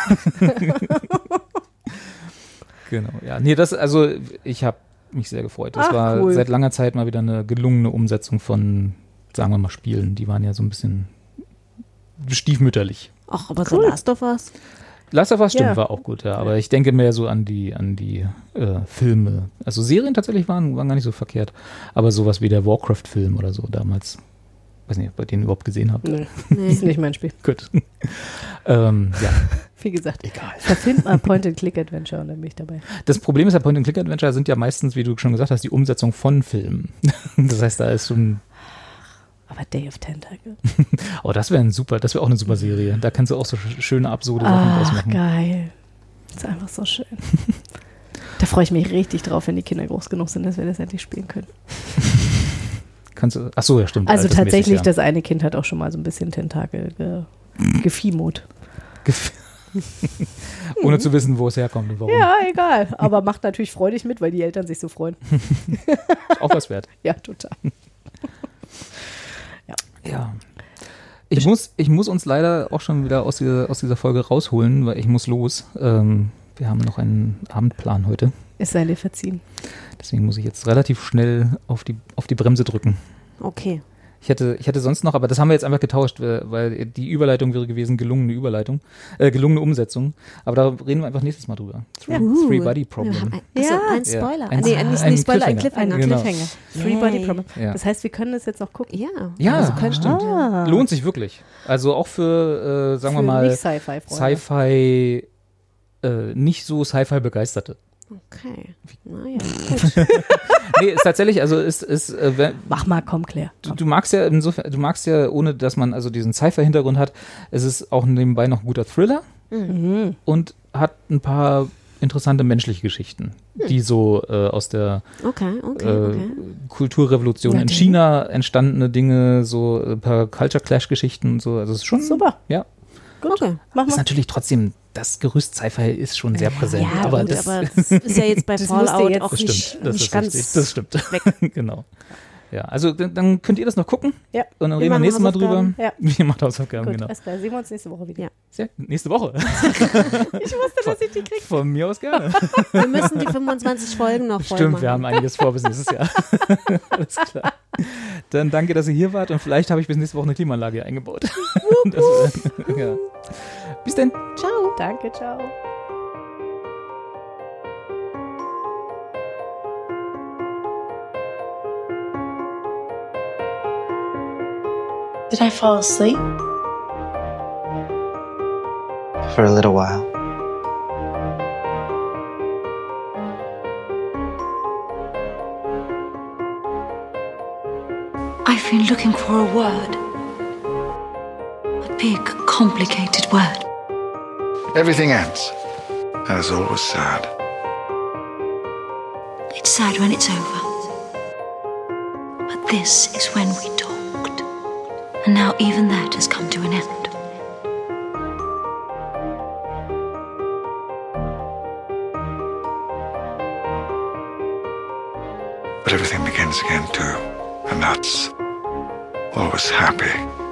Genau, ja. Nee, das, also ich habe mich sehr gefreut. Das Ach, war cool. seit langer Zeit mal wieder eine gelungene Umsetzung von, sagen wir mal, Spielen. Die waren ja so ein bisschen stiefmütterlich. Ach, aber cool. so Last of Us? Last of Us, stimmt, ja. war auch gut, ja. Aber ich denke mehr so an die, an die äh, Filme. Also Serien tatsächlich waren, waren gar nicht so verkehrt. Aber sowas wie der Warcraft-Film oder so damals. Weiß nicht, ob ihr den überhaupt gesehen habt. Nee, nee. Ist nicht mein Spiel. Gut. ähm, ja. Wie gesagt, egal. Verfilmt mal Point-and-Click-Adventure und dann bin ich dabei. Das Problem ist ja, Point-and-Click-Adventure sind ja meistens, wie du schon gesagt hast, die Umsetzung von Filmen. Das heißt, da ist schon... Aber Day of Tentacle. Oh, das wäre ein super, das wäre auch eine super Serie. Da kannst du auch so schöne, absurde Sachen Ach, draus machen. Geil. Das ist einfach so schön. Da freue ich mich richtig drauf, wenn die Kinder groß genug sind, dass wir das endlich spielen können. Kannst du, ach so, ja, stimmt. Also tatsächlich, ja. Das eine Kind hat auch schon mal so ein bisschen Tentakel ge, gefiemut. Gef- Ohne zu wissen, wo es herkommt und warum. Ja, egal. Aber macht natürlich freudig mit, weil die Eltern sich so freuen. Auch was wert. Ja, total. Ja. ja. Ich muss, ich muss uns leider auch schon wieder aus dieser, aus dieser Folge rausholen, weil ich muss los. Ähm, wir haben noch einen Abendplan heute. Es sei dir verziehen. Deswegen muss ich jetzt relativ schnell auf die, auf die Bremse drücken. Okay. Ich hätte, ich hätte sonst noch, aber das haben wir jetzt einfach getauscht, weil die Überleitung wäre gewesen, gelungene Überleitung, äh, gelungene Umsetzung. Aber da reden wir einfach nächstes Mal drüber. Three, ja. uh, Three Body Problem. Ja, ein, also ein Spoiler. Ja, ein, nee, ein, ein, nicht Spoiler, ein Cliffhanger. Cliffhanger. Ein Genau. Cliffhanger. Three Body Problem. Ja. Das heißt, wir können das jetzt noch gucken. Ja. Ja, also können, stimmt. Ah. Lohnt sich wirklich. Also auch für, äh, sagen für wir mal, nicht Sci-Fi, Sci-Fi, äh, nicht so Sci-Fi-Begeisterte. Okay. Naja, gut. Nee, ist tatsächlich, also ist, ist äh, wenn, mach mal, komm, Claire. Du, du magst ja insofern, du magst ja, ohne dass man also diesen Sci-Fi-Hintergrund hat, es ist auch nebenbei noch ein guter Thriller Mhm. und hat ein paar interessante menschliche Geschichten, hm. die so äh, aus der okay, okay, äh, okay. Kulturrevolution Ja, in die. China entstandene Dinge, so ein paar Culture-Clash-Geschichten und so. Also es ist schon Super. Ja. Gut, Okay. mach Ist mal. natürlich trotzdem, das Gerüst Sci-Fi ist schon sehr präsent. Ja, aber, gut, das, aber das ist ja jetzt bei Das musst du Fallout jetzt- auch das nicht, stimmt. Das nicht ist ganz richtig. Das stimmt. weg. Genau. Ja, also dann, dann könnt ihr das noch gucken Ja. und dann Wir reden wir machen nächstes Mal drüber. Hausaufgaben. Ja. Wir machen Hausaufgaben, Gut, genau. alles klar. Sehen wir uns nächste Woche wieder. Ja. Sehr, nächste Woche. Ich wusste, dass ich die kriege. Von mir aus gerne. Wir müssen die fünfundzwanzig Folgen noch voll Stimmt, machen. wir haben einiges vor bis nächstes Jahr. Alles klar. Dann danke, dass ihr hier wart und vielleicht habe ich bis nächste Woche eine Klimaanlage hier eingebaut. Das, äh, ja. Bis dann. Ciao. Danke, ciao. Did I fall asleep? For a little while. I've been looking for a word. A big, complicated word. Everything ends, and it's always sad. It's sad when it's over. But this is when we talked. And now even that has come to an end. But everything begins again too, and that's always happy.